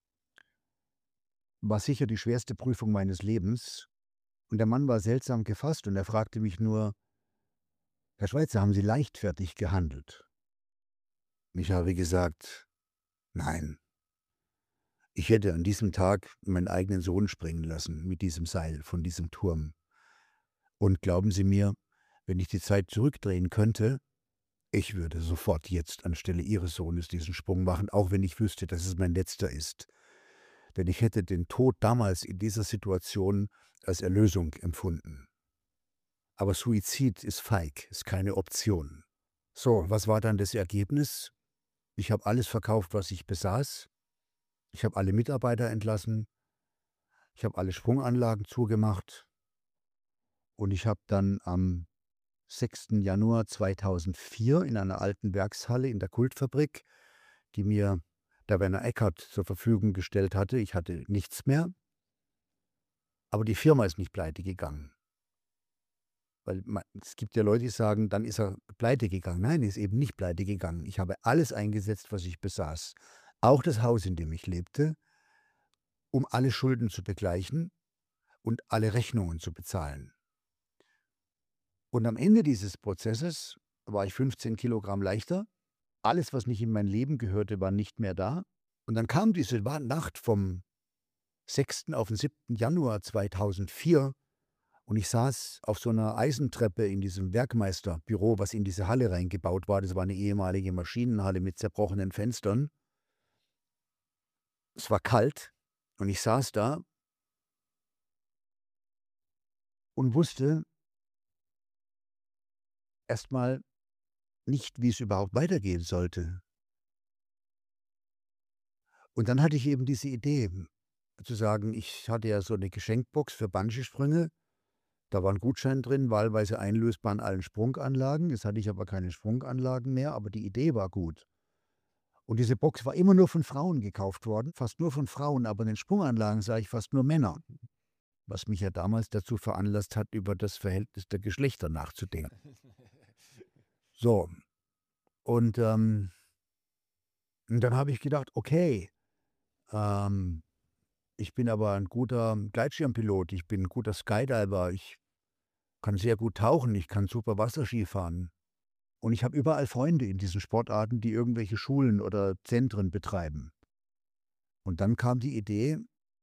Speaker 1: war sicher die schwerste Prüfung meines Lebens. Und der Mann war seltsam gefasst und er fragte mich nur: „Herr Schweitzer, haben Sie leichtfertig gehandelt?“ Ich habe gesagt: „Nein.“ Ich hätte an diesem Tag meinen eigenen Sohn springen lassen mit diesem Seil von diesem Turm. Und glauben Sie mir, wenn ich die Zeit zurückdrehen könnte, ich würde sofort jetzt anstelle Ihres Sohnes diesen Sprung machen, auch wenn ich wüsste, dass es mein letzter ist. Denn ich hätte den Tod damals in dieser Situation als Erlösung empfunden. Aber Suizid ist feig, ist keine Option. So, was war dann das Ergebnis? Ich habe alles verkauft, was ich besaß. Ich habe alle Mitarbeiter entlassen. Ich habe alle Sprunganlagen zugemacht. Und ich habe dann am sechsten Januar zweitausendvier in einer alten Werkshalle in der Kultfabrik, die mir der Werner Eckert zur Verfügung gestellt hatte ich hatte nichts mehr aber die Firma ist nicht pleitegegangen. Weil ma es gibt ja Leute, die sagen, dann ist er pleitegegangen. Nein, er ist eben nicht pleitegegangen. Ich habe alles eingesetzt, was ich besaß. Auch das Haus, in dem ich lebte um alle Schulden zu begleichen und alle Rechnungen zu bezahlen. Und am Ende dieses Prozesses war ich fünfzehn Kilogramm leichter. Alles, was nicht in mein Leben gehörte, war nicht mehr da. Und dann kam diese wa Nacht vom sechsten auf 'n siebten Januar zweitausendvier und ich saß auf so 'ner Eisentreppe in diesem Werkmeisterbüro, was in diese Halle reingebaut war. Das war 'ne ehemalige Maschinenhalle mit zerbrochenen Fenstern. Es war kalt und ich saß da und wusste erst mal nicht, wie es überhaupt weitergehen sollte. Und dann hatte ich eben diese Idee, zu sagen, ich hatte ja so eine Geschenkbox für Bungee-Sprünge. Da war 'n Gutschein drin, wahlweise einlösbar an allen Sprunganlagen. Jetzt hatte ich aber keine Sprunganlagen mehr, aber die Idee war gut. Und diese Box war immer nur von Frauen gekauft worden, fast nur von Frauen, aber in den Sprunganlagen sah ich fast nur Männer, was mich ja damals dazu veranlasst hat, über das Verhältnis der Geschlechter nachzudenken. So, und, ähm und dann habe ich gedacht: „Okay, ähm, ich bin aber 'n guter Gleitschirmpilot, ich bin 'n guter Skydiver, ich kann sehr gut tauchen, ich kann super Wasserski fahren.“ Und ich habe überall Freunde in diesen Sportarten, die irgendwelche Schulen oder Zentren betreiben. Und dann kam die Idee,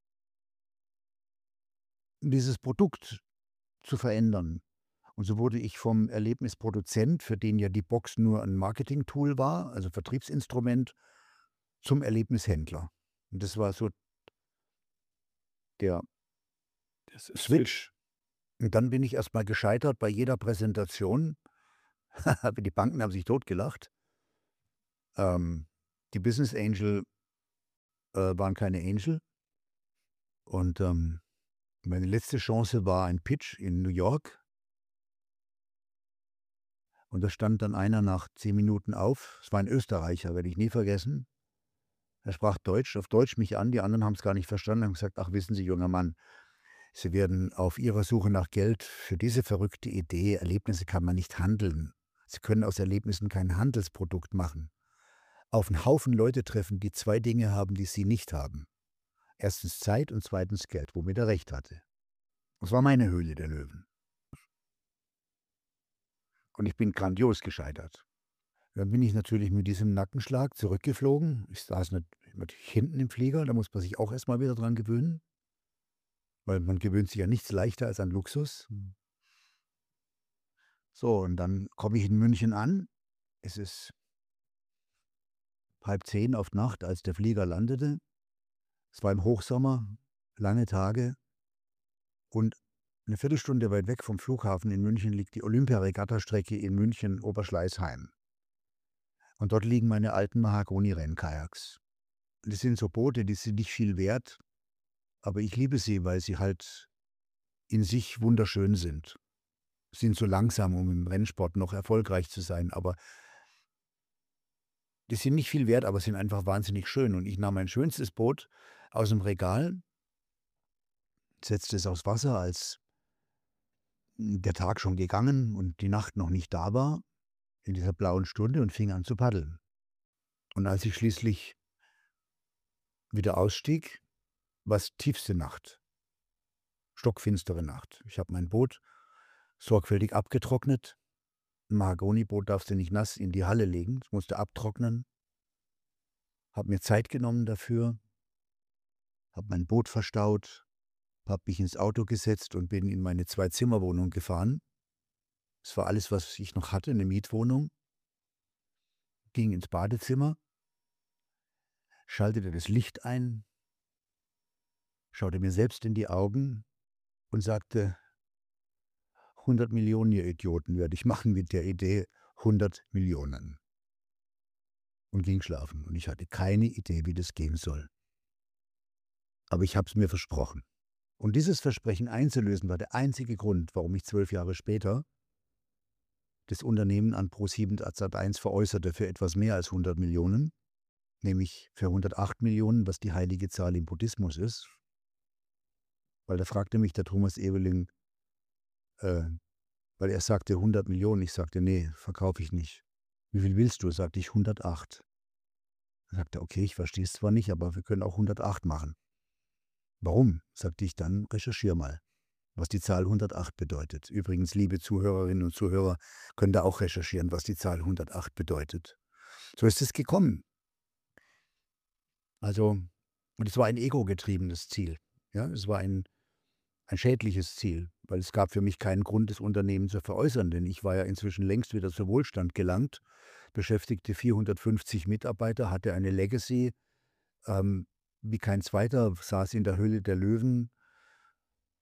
Speaker 1: dieses Produkt zu verändern. Und so wurde ich vom Erlebnisproduzent, für den ja die Box nur 'n Marketingtool war, also Vertriebsinstrument, zum Erlebnishändler. Und das war so der
Speaker 2: Das ist
Speaker 1: Switch.
Speaker 2: Switch.
Speaker 1: Und dann bin ich erst mal gescheitert bei jeder Präsentation. Die Banken haben sich totgelacht. Ähm, die Business Angel, äh, waren keine Angel. Und, ähm, meine letzte Chance war ein Pitch in New York. Und da stand dann einer nach zehn Minuten auf. Es war ein Österreicher, werde ich nie vergessen. Er sprach Deutsch, auf Deutsch mich an. Die anderen haben's gar nicht verstanden, haben gesagt: „Ach, wissen Sie, junger Mann, Sie werden auf Ihrer Suche nach Geld für diese verrückte Idee, Erlebnisse kann man nicht handeln. Sie können aus Erlebnissen kein Handelsprodukt machen. Auf 'n Haufen Leute treffen, die zwei Dinge haben, die Sie nicht haben. Erstens Zeit und zweitens Geld“, womit er recht hatte. Das war meine Höhle der Löwen. Und ich bin grandios gescheitert. Dann bin ich natürlich mit diesem Nackenschlag zurückgeflogen. Ich saß nat natürlich hinten im Flieger, da muss man sich auch erst mal wieder dran gewöhnen, weil man gewöhnt sich an nichts leichter als an Luxus.
Speaker 2: Mhm.
Speaker 1: So, und dann komme ich in München an. Es ist halb zehn auf Nacht, als der Flieger landete. Es war im Hochsommer, lange Tage. Und 'ne Viertelstunde weit weg vom Flughafen in München liegt die Olympiaregattastrecke in München-Oberschleißheim. Und dort liegen meine alten Mahagoni-Rennkajaks. Das sind so Boote, die sind nicht viel wert, aber ich liebe sie, weil sie halt in sich wunderschön sind. Sind so langsam, um im Rennsport noch erfolgreich zu sein, aber die sind nicht viel wert, aber sind einfach wahnsinnig schön. Und ich nahm mein schönstes Boot aus'm Regal, setzte es aufs Wasser, als hm, der Tag schon gegangen und die Nacht noch nicht da war, in dieser blauen Stunde, und fing an zu paddeln. Und als ich schließlich wieder ausstieg, war's tiefste Nacht. Stockfinstere Nacht. Ich habe mein Boot sorgfältig abgetrocknet. 'N Mahagoniboot darfst du nicht nass in die Halle legen, das musst du abtrocknen. Habe mir Zeit genommen dafür. Habe mein Boot verstaut, habe mich ins Auto gesetzt und bin in meine Zwei-Zimmer-Wohnung gefahren. Das war alles, was ich noch hatte, 'ne Mietwohnung. Ging ins Badezimmer schaltete das Licht ein schaute mir selbst in die Augen und sagte: „hundert Millionen, ihr Idioten, werde ich machen mit der Idee. hundert Millionen.“ Und ging schlafen. Und ich hatte keine Idee, wie das gehen soll. Aber ich habe es mir versprochen. Und dieses Versprechen einzulösen, war der einzige Grund, warum ich zwölf Jahre später das Unternehmen an ProSieben Sat eins veräußerte für etwas mehr als hundert Millionen, nämlich für hundertacht Millionen, was die heilige Zahl im Buddhismus ist. Weil da fragte mich der Thomas Ebeling äh, weil er sagte: „hundert Millionen“. Ich sagte: „Ne, verkaufe ich nicht.“ „Wie viel willst du?“ Sagte ich: „hundertacht.“ Dann sagt er: „Okay, ich verstehe es zwar nicht, aber wir können auch hundertacht machen.“ „Warum?“ Sagte ich dann: „Recherchiere mal, was die Zahl hundertacht bedeutet.“ Übrigens, liebe Zuhörerinnen und Zuhörer, könnt ihr auch recherchieren, was die Zahl hundertacht bedeutet. So ist es gekommen. Also und es war ein egogetriebenes Ziel, ja? Es war ein ein schädliches Ziel, weil es gab für mich keinen Grund, das Unternehmen zu veräußern, denn ich war ja inzwischen längst wieder zu Wohlstand gelangt, beschäftigte vierhundertfünfzig Mitarbeiter, hatte eine Legacy, ähm, wie kein zweiter, saß in der Höhle der Löwen.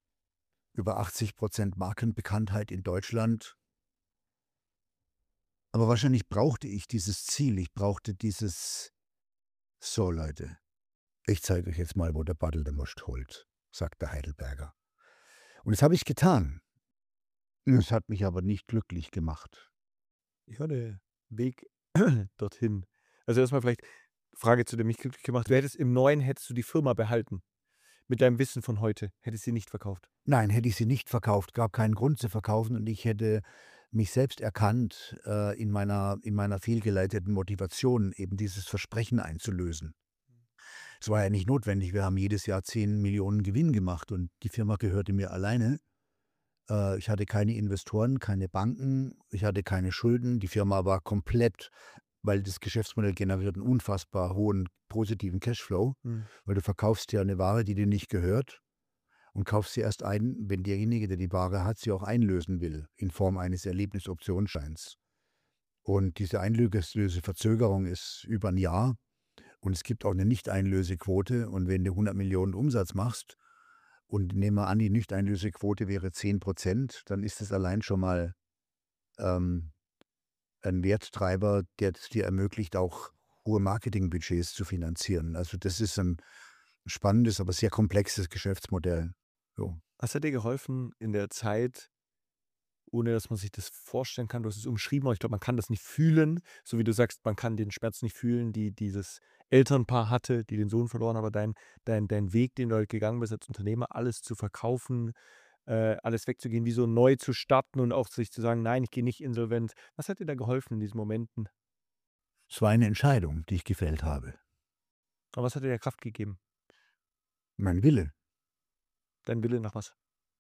Speaker 1: Über achtzig Prozent Markenbekanntheit in Deutschland. Aber wahrscheinlich brauchte ich dieses Ziel. Ich brauchte dieses: „So Leute, ich zeige euch jetzt mal, wo der Bartel der Most holt“, sagt der Heidelberger. Und das habe ich getan. Es hat mich aber nicht glücklich gemacht.
Speaker 2: Ja, der Weg dorthin. Also, erst mal vielleicht Frage, zu der mich glücklich gemacht. Du hättest im Neuen hättest du die Firma behalten mit deinem Wissen von heute, hättest sie nicht verkauft?
Speaker 1: Nein, hätte ich sie nicht verkauft, gab keinen Grund zu verkaufen und ich hätte mich selbst erkannt, äh, in meiner in meiner fehlgeleiteten Motivation, eben dieses Versprechen einzulösen. Es war ja nicht notwendig. Wir haben jedes Jahr zehn Millionen Gewinn gemacht und die Firma gehörte mir alleine. Äh, ich hatte keine Investoren, keine Banken, ich hatte keine Schulden. Die Firma war komplett, weil das Geschäftsmodell generiert 'n unfassbar hohen positiven Cashflow,
Speaker 2: Mhm.
Speaker 1: weil du verkaufst ja 'ne Ware, die dir nicht gehört und kaufst sie erst ein, wenn derjenige, der die Ware hat, sie auch einlösen will in Form eines Erlebnisoptionsscheins. Und diese Einlöseverzögerung ist über 'n Jahr und es gibt auch 'ne Nichteinlösequote und wenn du hundert Millionen Umsatz machst und nehmen wir an, die Nichteinlösequote wäre zehn Prozent, dann ist das allein schon mal, ähm, ein Werttreiber, der es dir ermöglicht, auch hohe Marketingbudgets zu finanzieren. Also, das ist 'n spannendes, aber sehr komplexes Geschäftsmodell, so.
Speaker 2: Was hat dir geholfen in der Zeit, ohne dass man sich das vorstellen kann? Du hast es umschrieben, aber ich glaube, man kann das nicht fühlen, so wie du sagst, man kann den Schmerz nicht fühlen, die dieses Elternpaar hatte, die den Sohn verloren haben, aber dein dein dein Weg, den du halt gegangen bist als Unternehmer, alles zu verkaufen, äh, alles wegzugehen, wie so neu zu starten und auch sich zu sagen: „Nein, ich gehe nicht insolvent.“ Was hat dir da geholfen in diesen Momenten?
Speaker 1: Es war eine Entscheidung, die ich gefällt habe.
Speaker 2: Aber was hat dir da Kraft gegeben?
Speaker 1: Mein Wille.
Speaker 2: Dein Wille nach was?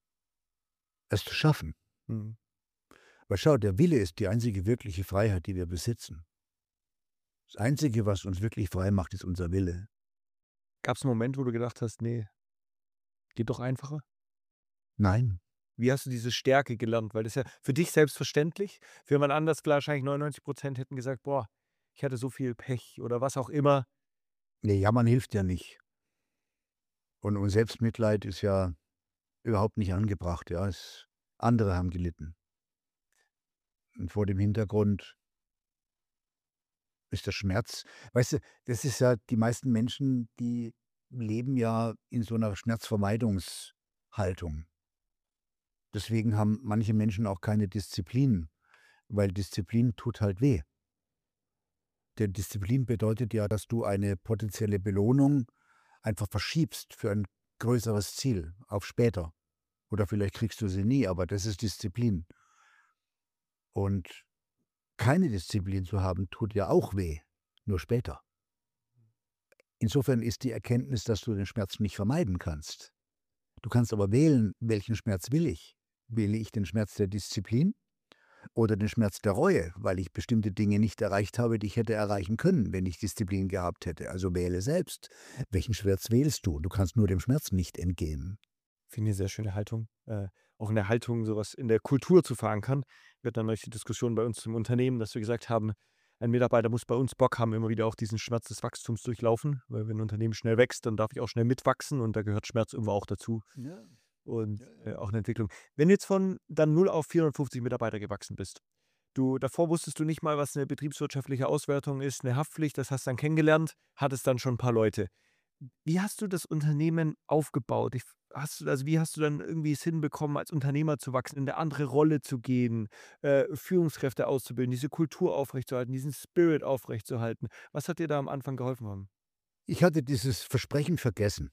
Speaker 1: Es zu schaffen.
Speaker 2: Mhm.
Speaker 1: Weil schau, der Wille ist die einzige wirkliche Freiheit, die wir besitzen. Das Einzige, was uns wirklich frei macht, ist unser Wille.
Speaker 2: Gab's 'n Moment, wo du gedacht hast: „Ne, geht doch einfacher?“
Speaker 1: Nein.
Speaker 2: Wie hast du diese Stärke gelernt? Weil das ist ja für dich selbstverständlich. Für jemand anders wahrscheinlich neunundneunzig Prozent hätten gesagt: „Boah, ich hatte so viel Pech“ oder was auch immer.
Speaker 1: Ne, jammern hilft ja nicht. Und und Selbstmitleid ist ja überhaupt nicht angebracht, ja. Es andere haben gelitten. Und vor dem Hintergrund ist der Schmerz weißt du, das ist ja die meisten Menschen, die leben ja in so 'ner Schmerzvermeidungshaltung. Deswegen haben manche Menschen auch keine Disziplin, weil Disziplin tut halt weh. Denn Disziplin bedeutet ja, dass du eine potenzielle Belohnung einfach verschiebst für ein größeres Ziel auf später. Oder vielleicht kriegst du sie nie, aber das ist Disziplin. Und keine Disziplin zu haben, tut ja auch weh, nur später. Insofern ist die Erkenntnis, dass du den Schmerz nicht vermeiden kannst. Du kannst aber wählen, welchen Schmerz will ich? Wähle ich den Schmerz der Disziplin oder den Schmerz der Reue, weil ich bestimmte Dinge nicht erreicht habe, die ich hätte erreichen können, wenn ich Disziplin gehabt hätte? Also wähle selbst. Welchen Schmerz wählst du? Du kannst nur dem Schmerz nicht entgehen.
Speaker 2: Finde ich 'ne sehr schöne Haltung. Äh, auch in der Haltung, so was in der Kultur zu verankern. Wir hatten neulich die Diskussion bei uns im Unternehmen, dass wir gesagt haben, ein Mitarbeiter muss bei uns Bock haben, immer wieder auch diesen Schmerz des Wachstums durchlaufen, weil wenn 'n Unternehmen schnell wächst, dann darf ich auch schnell mitwachsen und da gehört Schmerz irgendwo auch dazu
Speaker 1: Ja.
Speaker 2: und,
Speaker 1: Ja,
Speaker 2: äh,
Speaker 1: ja.
Speaker 2: auch 'ne Entwicklung. Wenn du jetzt von dann null auf vierhundertfünfzig Mitarbeiter gewachsen bist. Du davor wusstest du nicht mal, was 'ne betriebswirtschaftliche Auswertung ist, 'ne Haftpflicht, das hast dann kennengelernt, hattest dann schon 'n paar Leute. Wie hast du das Unternehmen aufgebaut? Ich f hast du also, wie hast du dann irgendwie es hinbekommen, als Unternehmer zu wachsen, in 'ne andere Rolle zu gehen, äh, Führungskräfte auszubilden, diese Kultur aufrechtzuerhalten, diesen Spirit aufrechtzuerhalten? Was hat dir da am Anfang geholfen haben?
Speaker 1: Ich hatte dieses Versprechen vergessen.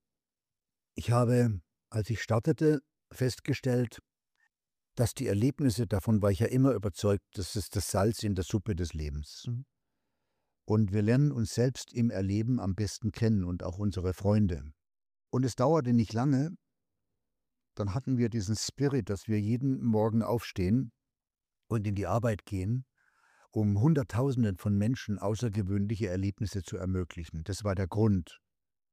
Speaker 1: Ich habe, als ich startete, festgestellt, dass die Erlebnisse davon war ich ja immer überzeugt, das ist das Salz in der Suppe des Lebens.
Speaker 2: Mhm.
Speaker 1: Und wir lernen uns selbst im Erleben am besten kennen und auch unsere Freunde. Und es dauerte nicht lange dann hatten wir diesen Spirit, dass wir jeden Morgen aufstehen und in die Arbeit gehen, um Hunderttausenden von Menschen außergewöhnliche Erlebnisse zu ermöglichen. Das war der Grund.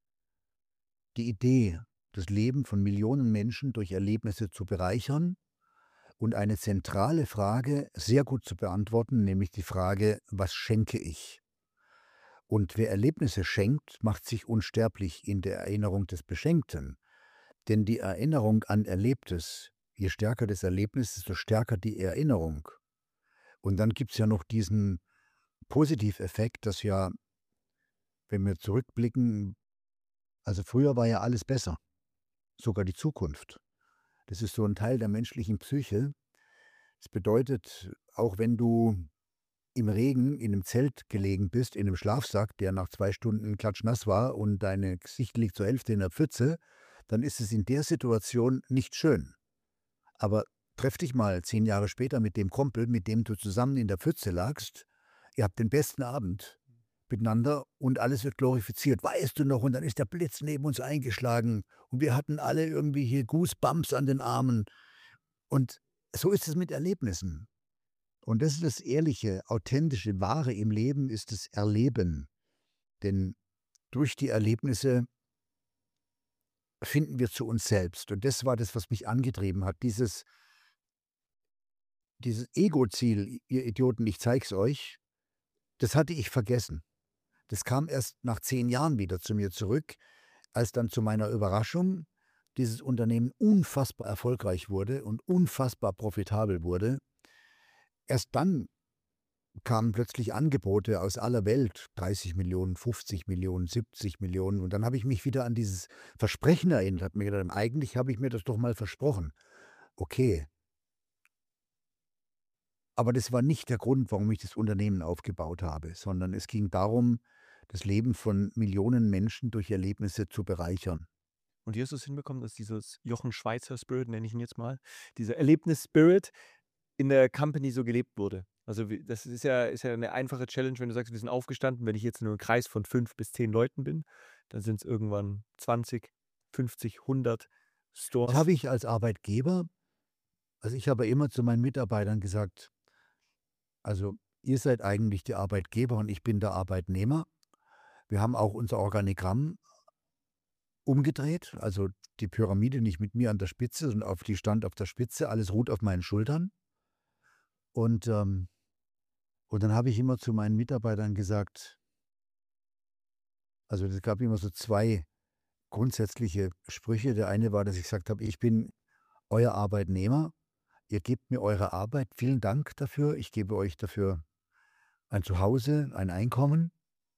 Speaker 1: Die Idee, das Leben von Millionen Menschen durch Erlebnisse zu bereichern und eine zentrale Frage sehr gut zu beantworten, nämlich die Frage: „Was schenke ich?“ Und wer Erlebnisse schenkt, macht sich unsterblich in der Erinnerung des Beschenkten. Denn die Erinnerung an Erlebtes je stärker das Erlebnis, desto stärker die Erinnerung. Und dann gibt es ja noch diesen Positiveffekt, dass ja, wenn wir zurückblicken, also früher war ja alles besser, sogar die Zukunft. Das ist so ein Teil der menschlichen Psyche. Das bedeutet, auch wenn du im Regen in einem Zelt gelegen bist, in einem Schlafsack, der nach zwei Stunden klatschnass war und dein Gesicht liegt zur Hälfte in der Pfütze, dann ist es in der Situation nicht schön. Aber treff dich mal zehn Jahre später mit dem Kumpel, mit dem du zusammen in der Pfütze lagst. Ihr habt den besten Abend miteinander und alles wird glorifiziert. Weißt du noch? Und dann ist der Blitz neben uns eingeschlagen und wir hatten alle irgendwie hier Goosebumps an den Armen. Und so ist es mit Erlebnissen. Und das ist das Ehrliche, Authentische, Wahre im Leben, ist das Erleben. Denn durch die Erlebnisse finden wir zu uns selbst. Und das war das, was mich angetrieben hat. Dieses, dieses Ego-Ziel, ihr Idioten, ich zeig's euch, das hatte ich vergessen. Das kam erst nach zehn Jahren wieder zu mir zurück, als dann zu meiner Überraschung dieses Unternehmen unfassbar erfolgreich wurde und unfassbar profitabel wurde. Erst dann kamen plötzlich Angebote aus aller Welt, dreißig Millionen, fünfzig Millionen, siebzig Millionen. Und dann habe ich mich wieder an dieses Versprechen erinnert, habe mir gedacht, eigentlich habe ich mir das doch mal versprochen. Okay. Aber das war nicht der Grund, warum ich das Unternehmen aufgebaut habe, sondern es ging darum, das Leben von Millionen Menschen durch Erlebnisse zu bereichern.
Speaker 2: Und wie hast du es hinbekommen, dass dieses Jochen Schweizer Spirit, nenne ich ihn jetzt mal, dieser Erlebnis-Spirit in der Company so gelebt wurde? Also wie, das ist ja, ist ja eine einfache Challenge, wenn du sagst, wir sind aufgestanden. Wenn ich jetzt nur im Kreis von fünf bis zehn Leuten bin, dann sind es irgendwann zwanzig, fünfzig, hundert
Speaker 1: Das
Speaker 2: Stores.
Speaker 1: habe ich als Arbeitgeber, also ich habe immer zu meinen Mitarbeitern gesagt, also ihr seid eigentlich die Arbeitgeber und ich bin der Arbeitnehmer. Wir haben auch unser Organigramm umgedreht, also die Pyramide nicht mit mir an der Spitze, sondern auf die stand auf der Spitze, alles ruht auf meinen Schultern. Und, ähm, und dann habe ich immer zu meinen Mitarbeitern gesagt, also es gab immer so zwei grundsätzliche Sprüche. Der eine war, dass ich gesagt habe, ich bin euer Arbeitnehmer, ihr gebt mir eure Arbeit, vielen Dank dafür, ich gebe euch dafür ein Zuhause, ein Einkommen.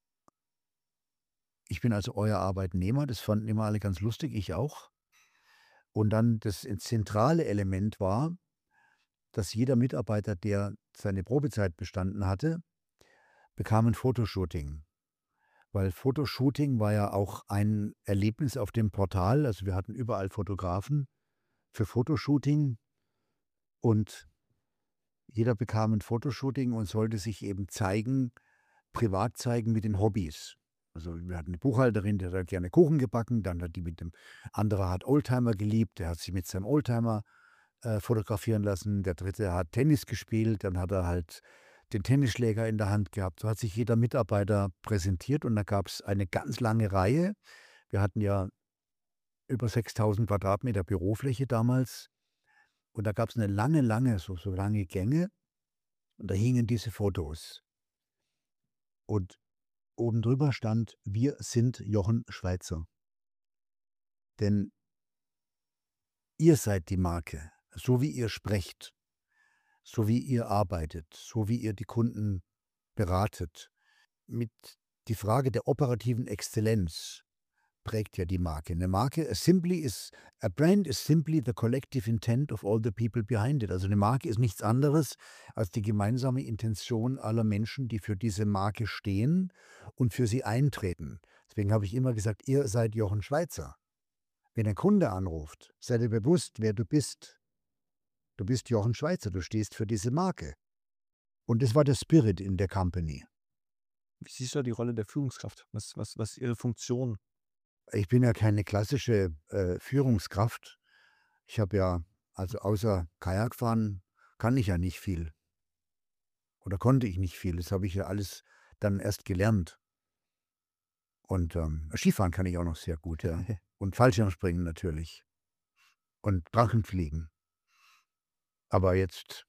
Speaker 1: Ich bin also euer Arbeitnehmer, das fanden immer alle ganz lustig, ich auch. Und dann das zentrale Element war, dass jeder Mitarbeiter, der seine Probezeit bestanden hatte, bekam ein Fotoshooting. Weil Fotoshooting war ja auch ein Erlebnis auf dem Portal. Also wir hatten überall Fotografen für Fotoshooting und jeder bekam ein Fotoshooting und sollte sich eben zeigen, privat zeigen mit den Hobbys. Also wir hatten eine Buchhalterin, die hat gerne Kuchen gebacken, dann hat die mit dem, andere hat Oldtimer geliebt, der hat sich mit seinem Oldtimer äh, fotografieren lassen, der dritte hat Tennis gespielt, dann hat er halt den Tennisschläger in der Hand gehabt. So hat sich jeder Mitarbeiter präsentiert und da gab es eine ganz lange Reihe. Wir hatten ja über sechstausend Quadratmeter Bürofläche damals und da gab es eine lange, lange, so, so lange Gänge und da hingen diese Fotos. Und oben drüber stand, wir sind Jochen Schweizer. Denn ihr seid die Marke, so wie ihr sprecht, so wie ihr arbeitet, so wie ihr die Kunden beratet. Mit die Frage der operativen Exzellenz prägt ja die Marke. Eine Marke, a simply is, a brand is simply the collective intent of all the people behind it. Also eine Marke ist nichts anderes als die gemeinsame Intention aller Menschen, die für diese Marke stehen und für sie eintreten. Deswegen habe ich immer gesagt, ihr seid Jochen Schweizer. Wenn ein Kunde anruft, sei dir bewusst, wer du bist. Du bist Jochen Schweizer, du stehst für diese Marke. Und das war der Spirit in der Company.
Speaker 2: Wie siehst du da die Rolle der Führungskraft? Was, was, was ist ihre Funktion?
Speaker 1: Ich bin ja keine klassische äh, Führungskraft. Ich habe ja, also außer Kajakfahren, kann ich ja nicht viel. Oder konnte ich nicht viel. Das habe ich ja alles dann erst gelernt. Und ähm, Skifahren kann ich auch noch sehr gut, ja. Und Fallschirmspringen natürlich. Und Drachenfliegen. Aber jetzt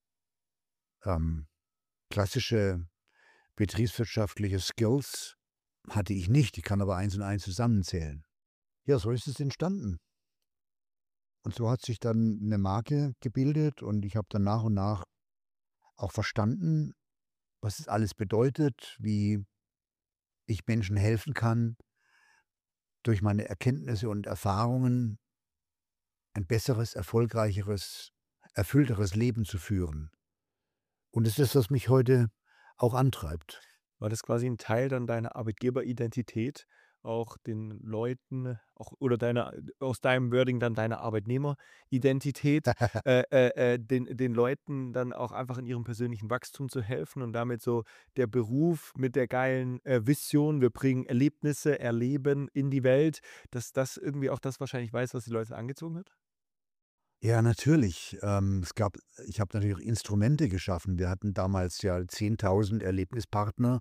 Speaker 1: ähm, klassische betriebswirtschaftliche Skills hatte ich nicht. Ich kann aber eins und eins zusammenzählen. Ja, so ist es entstanden. Und so hat sich dann eine Marke gebildet und ich habe dann nach und nach auch verstanden, was es alles bedeutet, wie ich Menschen helfen kann, durch meine Erkenntnisse und Erfahrungen ein besseres, erfolgreicheres, erfüllteres Leben zu führen. Und es ist das, was mich heute auch antreibt.
Speaker 2: War das quasi 'n Teil dann deiner Arbeitgeberidentität, auch den Leuten auch oder deiner aus deinem Wording dann deine Arbeitnehmeridentität, äh, äh, äh, den den Leuten dann auch einfach in ihrem persönlichen Wachstum zu helfen und damit so der Beruf mit der geilen, äh, Vision: „Wir bringen Erlebnisse, Erleben in die Welt“, dass das irgendwie auch das wahrscheinlich war jetzt, was die Leute angezogen hat?
Speaker 1: Ja, natürlich. Ähm, es gab ich habe natürlich auch Instrumente geschaffen. Wir hatten damals ja zehntausend Erlebnispartner,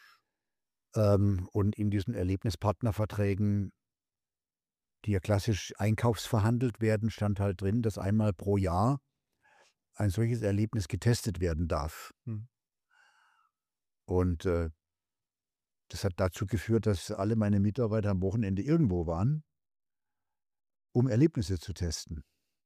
Speaker 1: ähm, und in diesen Erlebnispartnerverträgen, die ja klassisch einkaufsverhandelt werden, stand halt drin, dass einmal pro Jahr ein solches Erlebnis getestet werden darf.
Speaker 2: Mhm.
Speaker 1: Und, äh, das hat dazu geführt, dass alle meine Mitarbeiter am Wochenende irgendwo waren, um Erlebnisse zu testen.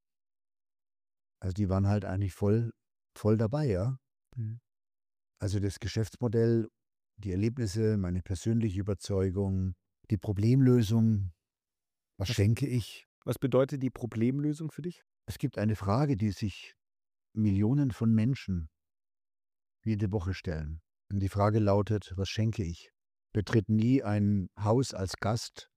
Speaker 1: Also, die waren halt eigentlich voll voll dabei, ja.
Speaker 2: Mhm.
Speaker 1: Also, das Geschäftsmodell, die Erlebnisse, meine persönliche Überzeugung, die Problemlösung: „Was
Speaker 2: Was
Speaker 1: schenke ich?“
Speaker 2: was bedeutet die Problemlösung für dich?
Speaker 1: Es gibt eine Frage, die sich Millionen von Menschen jede Woche stellen. Und die Frage lautet: „Was schenke ich?“ Betritt nie ein Haus als Gast,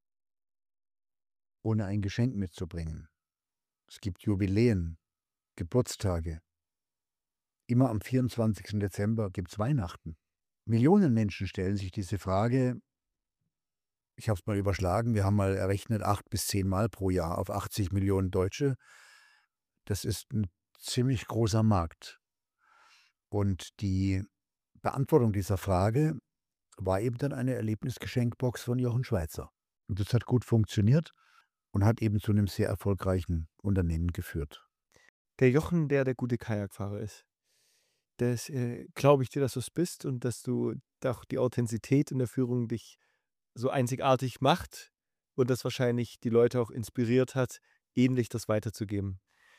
Speaker 1: ohne ein Geschenk mitzubringen. Es gibt Jubiläen, Geburtstage. Immer am vierundzwanzigsten Dezember gibt's Weihnachten. Millionen Menschen stellen sich diese Frage. Ich habe es mal überschlagen. Wir haben mal errechnet, acht bis zehn Mal pro Jahr auf achtzig Millionen Deutsche. Das ist ein ziemlich großer Markt. Und die Beantwortung dieser Frage war eben dann eine Erlebnisgeschenkbox von Jochen Schweizer. Und das hat gut funktioniert und hat eben zu einem sehr erfolgreichen Unternehmen geführt.
Speaker 2: Der Jochen, der der gute Kajakfahrer ist. Das, äh, glaube ich dir, dass du's bist und dass du doch die Authentizität in der Führung dich so einzigartig macht und das wahrscheinlich die Leute auch inspiriert hat, ähnlich das weiterzugeben.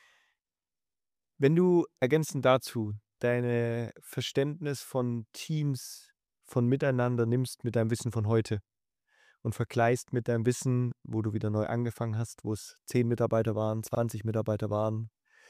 Speaker 2: Wenn du ergänzend dazu deine Verständnis von Teams, von Miteinander nimmst mit deinem Wissen von heute und vergleichst mit deinem Wissen, wo du wieder neu angefangen hast, wo es zehn Mitarbeiter waren, zwanzig Mitarbeiter waren.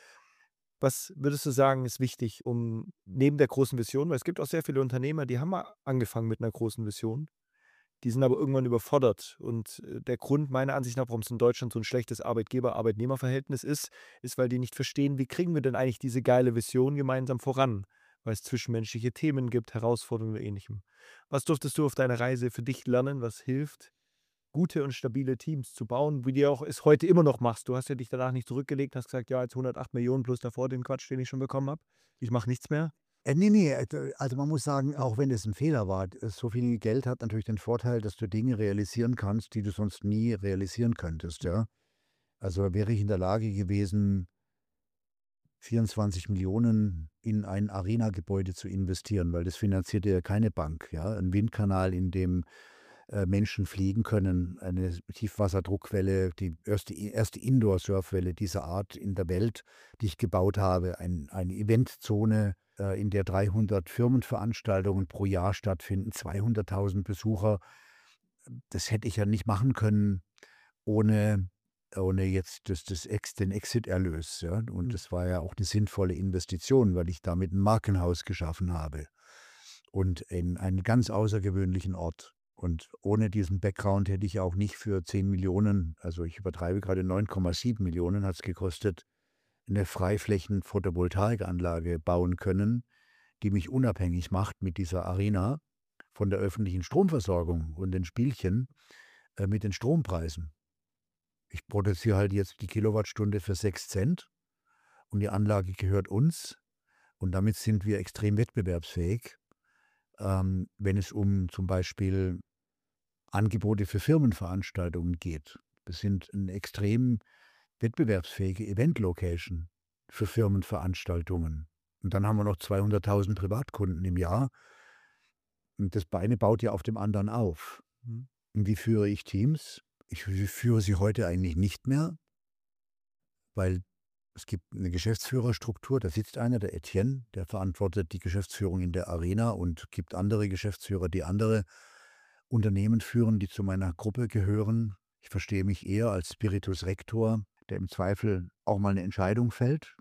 Speaker 2: Was würdest du sagen, ist wichtig, um neben der großen Vision, weil es gibt auch sehr viele Unternehmer, die haben mal angefangen mit einer großen Vision, die sind aber irgendwann überfordert. Und, äh, der Grund meiner Ansicht nach, warum es in Deutschland so ein schlechtes Arbeitgeber-Arbeitnehmer-Verhältnis ist, ist, weil die nicht verstehen, wie kriegen wir denn eigentlich diese geile Vision gemeinsam voran? Weil es zwischenmenschliche Themen gibt, Herausforderungen oder Ähnlichem. Was durftest du auf deiner Reise für dich lernen, was hilft, gute und stabile Teams zu bauen, wie du ja auch es heute immer noch machst? Du hast ja dich danach nicht zurückgelegt, hast gesagt: „Ja, jetzt hundertacht Millionen plus davor den Quatsch, den ich schon bekommen habe. Ich mache nichts mehr.“
Speaker 1: Äh, ne, ne, äh, d also, man muss sagen, auch wenn es ein Fehler war, d so viel Geld hat natürlich den Vorteil, dass du Dinge realisieren kannst, die du sonst nie realisieren könntest, ja. Also, wäre ich in der Lage gewesen, vierundzwanzig Millionen in ein Arenagebäude zu investieren, weil das finanzierte ja keine Bank, ja. 'N Windkanal, in dem, äh, Menschen fliegen können, eine Tiefwasserdruckwelle, die erste i erste Indoor-Surfwelle dieser Art in der Welt, die ich gebaut habe, ein eine Eventzone, äh, in der dreihundert Firmenveranstaltungen pro Jahr stattfinden, zweihunderttausend Besucher. Das hätte ich ja nicht machen können ohne ohne jetzt das das Ex den Exiterlös, ja? Und
Speaker 2: Mhm.
Speaker 1: das war ja auch 'ne sinnvolle Investition, weil ich damit 'n Markenhaus geschaffen habe und in einen ganz außergewöhnlichen Ort. Und ohne diesen Background hätte ich auch nicht für zehn Millionen, also ich übertreibe grade, neun Komma sieben Millionen hat's gekostet, 'ne Freiflächen-Photovoltaikanlage bauen können, die mich unabhängig macht mit dieser Arena von der öffentlichen Stromversorgung und den Spielchen, äh, mit den Strompreisen. Ich produziere halt jetzt die Kilowattstunde für sechs Cent und die Anlage gehört uns und damit sind wir extrem wettbewerbsfähig, ähm, wenn es um zum Beispiel Angebote für Firmenveranstaltungen geht. Wir sind 'n extrem wettbewerbsfähige Event-Location für Firmenveranstaltungen. Und dann haben wir noch zweihunderttausend Privatkunden im Jahr und das eine baut ja auf dem anderen auf.
Speaker 2: Mhm.
Speaker 1: Und wie führe ich Teams? Ich f führe sie heute eigentlich nicht mehr, weil Es gibt eine Geschäftsführerstruktur, da sitzt einer, der Etienne, der verantwortet die Geschäftsführung in der Arena und gibt andere Geschäftsführer, die andere Unternehmen führen, die zu meiner Gruppe gehören. Ich verstehe mich eher als Spiritus Rector, der im Zweifel auch mal eine Entscheidung fällt,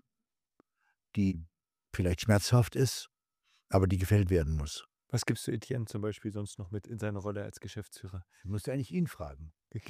Speaker 1: die vielleicht schmerzhaft ist, aber die gefällt werden muss.
Speaker 2: Was gibst du Etienne zum Beispiel sonst noch mit in seiner Rolle als Geschäftsführer?
Speaker 1: Du musst eigentlich ihn fragen.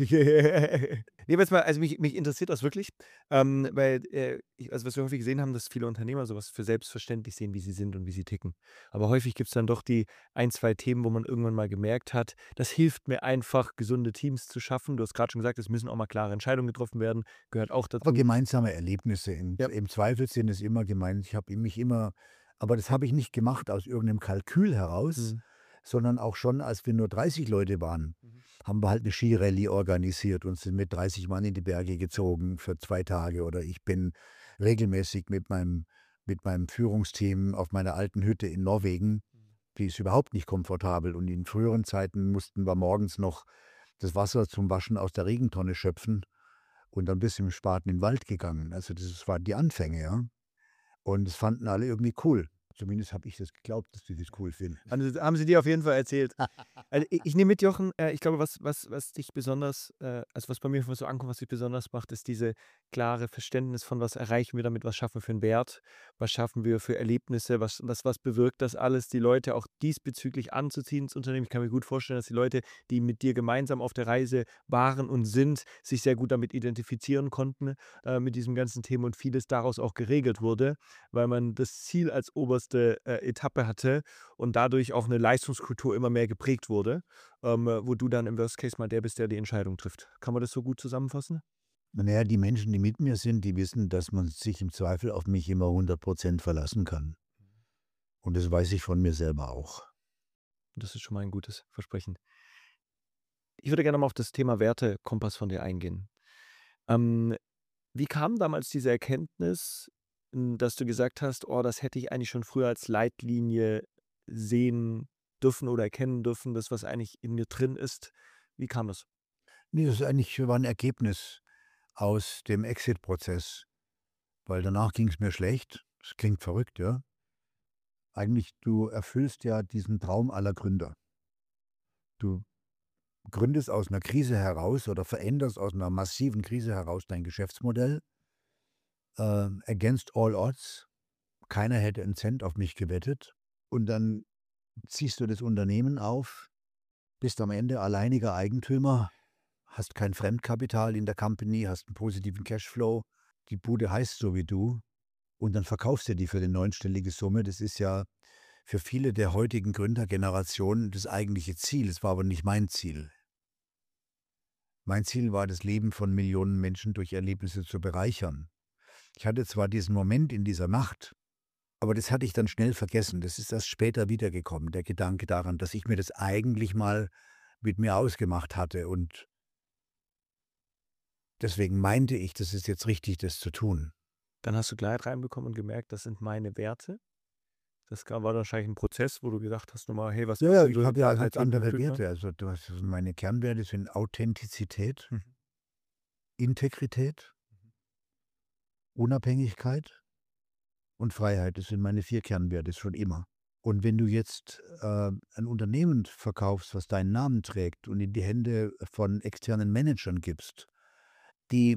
Speaker 2: Ne, aber jetzt mal, also mich mich interessiert das wirklich, ähm, weil, äh, ich also, was wir häufig gesehen haben, dass viele Unternehmer so was für selbstverständlich sehen, wie sie sind und wie sie ticken. Aber häufig gibt's dann doch die ein, zwei Themen, wo man irgendwann mal gemerkt hat, das hilft mir einfach, gesunde Teams zu schaffen. Du hast grad schon gesagt, es müssen auch mal klare Entscheidungen getroffen werden, gehört auch
Speaker 1: Aber
Speaker 2: dazu.
Speaker 1: gemeinsame Erlebnisse. Im
Speaker 2: Ja.
Speaker 1: im Zweifel sind es immer gemein ich habe mich immer aber das habe ich nicht gemacht aus irgendeinem Kalkül heraus,
Speaker 2: Mhm.
Speaker 1: sondern auch schon, als wir nur dreißig Leute waren,
Speaker 2: Mhm.
Speaker 1: haben wir halt eine Skirallye organisiert und sind mit dreißig Mann in die Berge gezogen für zwei Tage. Oder ich bin regelmäßig mit meinem mit meinem Führungsteam auf meiner alten Hütte in Norwegen.
Speaker 2: Mhm.
Speaker 1: Die ist überhaupt nicht komfortabel und in früheren Zeiten mussten wir morgens noch das Wasser zum Waschen aus der Regentonne schöpfen und dann bis im Spaten in den Wald gegangen. Also, das waren die Anfänge, ja. Und das fanden alle irgendwie cool. Zumindest habe ich das geglaubt, dass die das cool finden.
Speaker 2: Haben sie haben sie dir auf jeden Fall erzählt. Also, i ich nehme mit, Jochen, äh, ich glaube, was was was dich besonders, äh also, was bei mir so ankommt, was dich besonders macht, ist diese klare Verständnis von: Was erreichen wir damit, was schaffen wir für einen Wert, was schaffen wir für Erlebnisse, was was was bewirkt das alles, die Leute auch diesbezüglich anzuziehen ins Unternehmen. Ich kann mir gut vorstellen, dass die Leute, die mit dir gemeinsam auf der Reise waren und sind, sich sehr gut damit identifizieren konnten, äh, mit diesem ganzen Thema und vieles daraus auch geregelt wurde, weil man das Ziel als oberste, äh, Etappe hatte und dadurch auch eine Leistungskultur immer mehr geprägt wurde, ähm, äh, wo du dann im Worst Case mal der bist, der die Entscheidung trifft. Kann man das so gut zusammenfassen?
Speaker 1: Na ja, die Menschen, die mit mir sind, die wissen, dass man sich im Zweifel auf mich immer hundert Prozent verlassen kann. Und das weiß ich von mir selber auch.
Speaker 2: Das ist schon mal ein gutes Versprechen. Ich würde gerne mal auf das Thema Wertekompass von dir eingehen. Ähm, wie kam damals diese Erkenntnis, hm, dass du gesagt hast: „Oh, das hätte ich eigentlich schon früher als Leitlinie sehen dürfen oder erkennen dürfen, das, was eigentlich in mir drin ist?“ Wie kam das?
Speaker 1: Ne, das ist eigentlich war 'n Ergebnis aus dem Exit-Prozess, weil danach ging's mir schlecht. Das klingt verrückt, ja? Eigentlich, du erfüllst ja diesen Traum aller Gründer. Du gründest aus 'ner Krise heraus oder veränderst aus 'ner massiven Krise heraus dein Geschäftsmodell, ähm, against all odds. Keiner hätte 'n Cent auf mich gewettet. Und dann ziehst du das Unternehmen auf, bist am Ende alleiniger Eigentümer, hast kein Fremdkapital in der Company, hast 'n positiven Cashflow. Die Bude heißt so wie du und dann verkaufst du die für 'ne neunstellige Summe. Das ist ja für viele der heutigen Gründergeneration das eigentliche Ziel. Es war aber nicht mein Ziel. Mein Ziel war, das Leben von Millionen Menschen durch Erlebnisse zu bereichern. Ich hatte zwar diesen Moment in dieser Nacht, aber das hatte ich dann schnell vergessen. Das ist erst später wiedergekommen, der Gedanke daran, dass ich mir das eigentlich mal mit mir ausgemacht hatte und deswegen meinte ich, das ist jetzt richtig, das zu tun.
Speaker 2: Dann hast du Klarheit reinbekommen und gemerkt, das sind meine Werte. Das ga war wahrscheinlich 'n Prozess, wo du gesagt hast noch mal: „Hey, was
Speaker 1: Ja,
Speaker 2: was
Speaker 1: ja,
Speaker 2: sind
Speaker 1: ich
Speaker 2: so
Speaker 1: habe ja ganz
Speaker 2: nachhaltige
Speaker 1: andere
Speaker 2: Grundpfeiler?“
Speaker 1: Werte. Also, du hast meine Kernwerte sind Authentizität,
Speaker 2: Mhm.
Speaker 1: Integrität, Unabhängigkeit und Freiheit. Das sind meine vier Kernwerte schon immer. Und wenn du jetzt, äh, ein Unternehmen verkaufst, was deinen Namen trägt und in die Hände von externen Managern gibst, die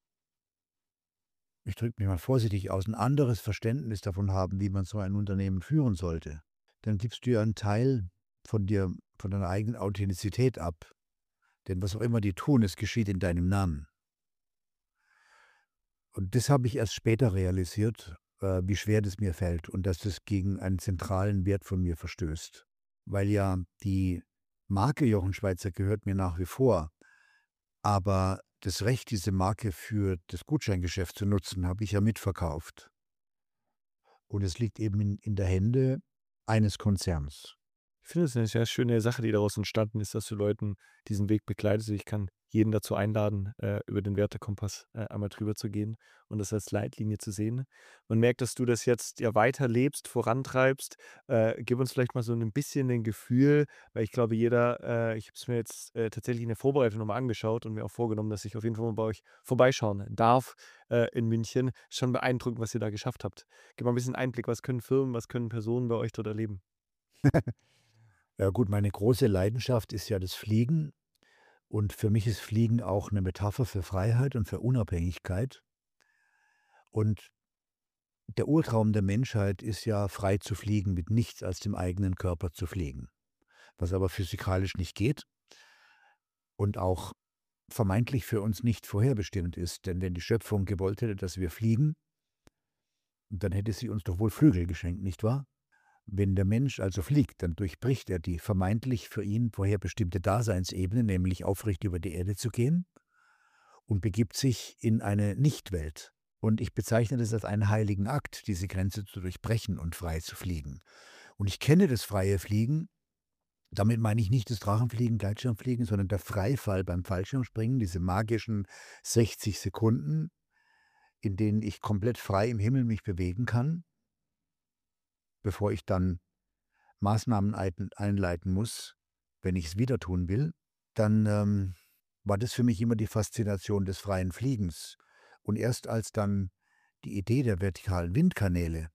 Speaker 1: ich drücke mich mal vorsichtig aus, 'n anderes Verständnis davon haben, wie man so ein Unternehmen führen sollte, dann gibst du ja 'n Teil von dir von deiner eigenen Authentizität ab. Denn was auch immer die tun, es geschieht in deinem Namen. Und das habe ich erst später realisiert, äh, wie schwer das mir fällt und dass das gegen einen zentralen Wert von mir verstößt. Weil ja die Marke Jochen Schweizer gehört mir nach wie vor, aber das Recht, diese Marke für das Gutscheingeschäft zu nutzen, habe ich ja mitverkauft. Und es liegt eben in in der Hände eines Konzerns.
Speaker 2: Ich finde es eine sehr schöne Sache, die daraus entstanden ist, dass du Leuten diesen Weg begleitest. Ich kann jeden dazu einladen, äh, über den Wertekompass, äh, einmal drüber zu gehen und das als Leitlinie zu sehen. Man merkt, dass du das jetzt ja weiterlebst, vorantreibst. Äh, gib uns vielleicht mal so ein bisschen ein Gefühl, weil ich glaube, jeder äh, ich habe es mir jetzt, äh, tatsächlich in der Vorbereitung noch mal angeschaut und mir auch vorgenommen, dass ich auf jeden Fall mal bei euch vorbeischauen darf, äh, in München. Schon beeindruckend, was ihr da geschafft habt. Gib mal ein bisschen Einblick, was können Firmen, was können Personen bei euch dort erleben?
Speaker 1: Ja gut, meine große Leidenschaft ist ja das Fliegen und für mich ist Fliegen auch eine Metapher für Freiheit und für Unabhängigkeit. Und der Urtraum der Menschheit ist ja, frei zu fliegen, mit nichts als dem eigenen Körper zu fliegen, was aber physikalisch nicht geht und auch vermeintlich für uns nicht vorherbestimmt ist. Denn wenn die Schöpfung gewollt hätte, dass wir fliegen, dann hätte sie uns doch wohl Flügel geschenkt, nicht wahr? Wenn der Mensch also fliegt, dann durchbricht er die vermeintlich für ihn vorherbestimmte Daseinsebene, nämlich aufrecht über die Erde zu gehen, und begibt sich in eine Nichtwelt. Und ich bezeichne das als einen heiligen Akt, diese Grenze zu durchbrechen und frei zu fliegen. Und ich kenne das freie Fliegen. Damit meine ich nicht das Drachenfliegen, Gleitschirmfliegen, sondern der Freifall beim Fallschirmspringen, diese magischen sechzig Sekunden, in denen ich komplett frei im Himmel mich bewegen kann, bevor ich dann Maßnahmen eiten einleiten muss, wenn ich es wieder tun will. Dann, ähm, war das für mich immer die Faszination des freien Fliegens. Und erst als dann die Idee der vertikalen Windkanäle,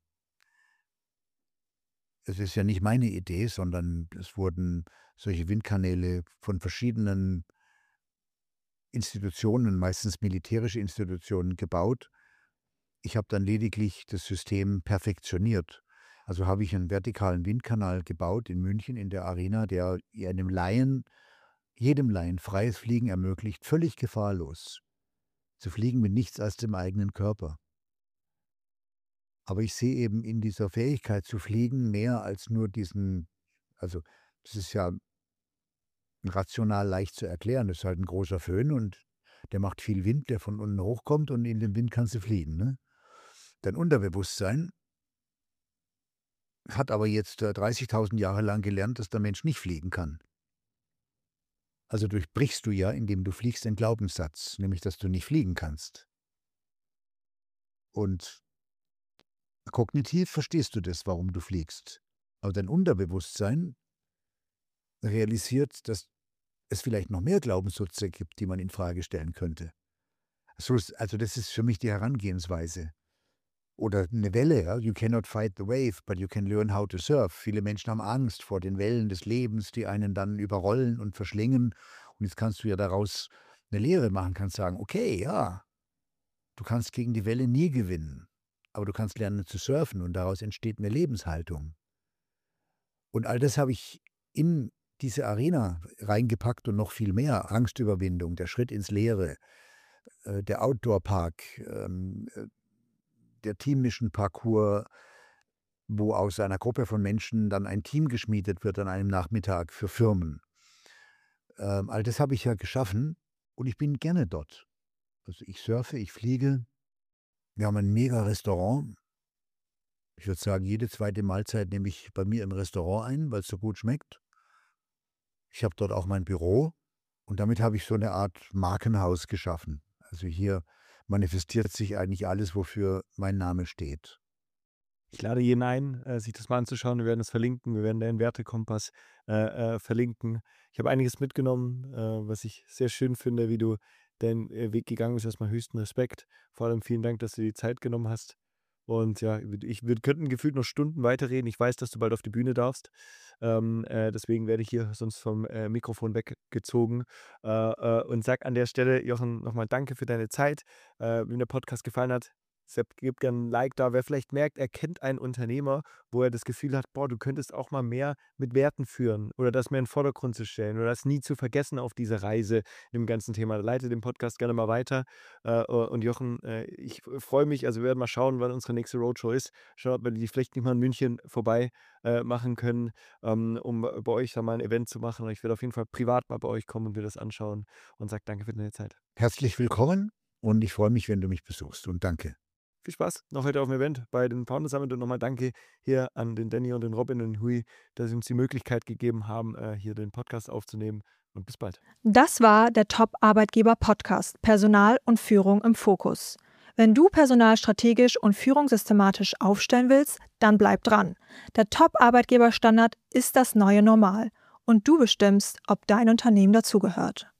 Speaker 1: es ist ja nicht meine Idee, sondern es wurden solche Windkanäle von verschiedenen Institutionen, meistens militärische Institutionen, gebaut. Ich habe dann lediglich das System perfektioniert. Also habe ich einen vertikalen Windkanal gebaut in München in der Arena, der einem Laien, jedem Laien freies Fliegen ermöglicht, völlig gefahrlos zu fliegen mit nichts als dem eigenen Körper. Aber ich sehe eben in dieser Fähigkeit zu fliegen mehr als nur diesen, also das ist ja rational leicht zu erklären. Das ist halt ein großer Föhn und der macht viel Wind, der von unten hochkommt und in dem Wind kannst du fliegen, ne? Dein Unterbewusstsein hat aber jetzt äh, dreißigtausend Jahre lang gelernt, dass der Mensch nicht fliegen kann. Also durchbrichst du ja, indem du fliegst, den Glaubenssatz, nämlich dass du nicht fliegen kannst. Und kognitiv verstehst du das, warum du fliegst. Aber dein Unterbewusstsein realisiert, dass es vielleicht noch mehr Glaubenssätze gibt, die man in Frage stellen könnte. So ist, also das ist für mich die Herangehensweise. Oder eine Welle, ja. You cannot fight the wave, but you can learn how to surf. Viele Menschen haben Angst vor den Wellen des Lebens, die einen dann überrollen und verschlingen. Und jetzt kannst du ja daraus eine Lehre machen, kannst sagen, okay, ja, du kannst gegen die Welle nie gewinnen, aber du kannst lernen zu surfen und daraus entsteht eine Lebenshaltung. Und all das habe ich in diese Arena reingepackt und noch viel mehr. Angstüberwindung, der Schritt ins Leere, äh, der Outdoor-Park, ähm, äh, der Team-Mission-Parcours, wo aus einer Gruppe von Menschen dann ein Team geschmiedet wird an einem Nachmittag für Firmen. Ähm, all das habe ich ja geschaffen und ich bin gerne dort. Also ich surfe, ich fliege. Wir haben ein mega Restaurant. Ich würde sagen, jede zweite Mahlzeit nehme ich bei mir im Restaurant ein, weil es so gut schmeckt. Ich habe dort auch mein Büro und damit habe ich so eine Art Markenhaus geschaffen. Also hier manifestiert sich eigentlich alles, wofür mein Name steht.
Speaker 2: Ich lade jeden ein, äh, sich das mal anzuschauen. Wir werden es verlinken. Wir werden deinen Wertekompass äh, äh, verlinken. Ich habe einiges mitgenommen, äh, was ich sehr schön finde, wie du deinen äh, Weg gegangen bist. Erstmal höchsten Respekt. Vor allem vielen Dank, dass du dir die Zeit genommen hast. Und ja, ich wir könnten gefühlt noch Stunden weiterreden. Ich weiß, dass du bald auf die Bühne darfst. Ähm, äh, deswegen werde ich hier sonst vom äh, Mikrofon weggezogen. Äh, äh, und sag an der Stelle, Jochen, nochmal danke für deine Zeit. Äh, wenn der Podcast gefallen hat, Sepp, gebt gerne ein Like da. Wer vielleicht merkt, er kennt einen Unternehmer, wo er das Gefühl hat, boah, du könntest auch mal mehr mit Werten führen oder das mehr in den Vordergrund zu stellen oder das nie zu vergessen auf dieser Reise im ganzen Thema. Leite den Podcast gerne mal weiter. Äh, und Jochen, äh, ich freue mich, also wir werden mal schauen, wann unsere nächste Roadshow ist. Schauen, ob wir die vielleicht nicht mal in München vorbei äh, machen können, ähm, um bei euch da mal ein Event zu machen. Und ich werde auf jeden Fall privat mal bei euch kommen und mir das anschauen und sage danke für deine Zeit.
Speaker 1: Herzlich willkommen und ich freue mich, wenn du mich besuchst und danke.
Speaker 2: viel Spaß noch heute auf dem Event bei den Founder Summit und nochmal danke hier an den Danny und den Robin und den Hui, dass sie uns die Möglichkeit gegeben haben, äh, hier den Podcast aufzunehmen und bis bald.
Speaker 3: Das war der Top-Arbeitgeber-Podcast Personal und Führung im Fokus. Wenn du Personal strategisch und führungssystematisch aufstellen willst, dann bleib dran. Der Top-Arbeitgeber-Standard ist das neue Normal und du bestimmst, ob dein Unternehmen dazugehört.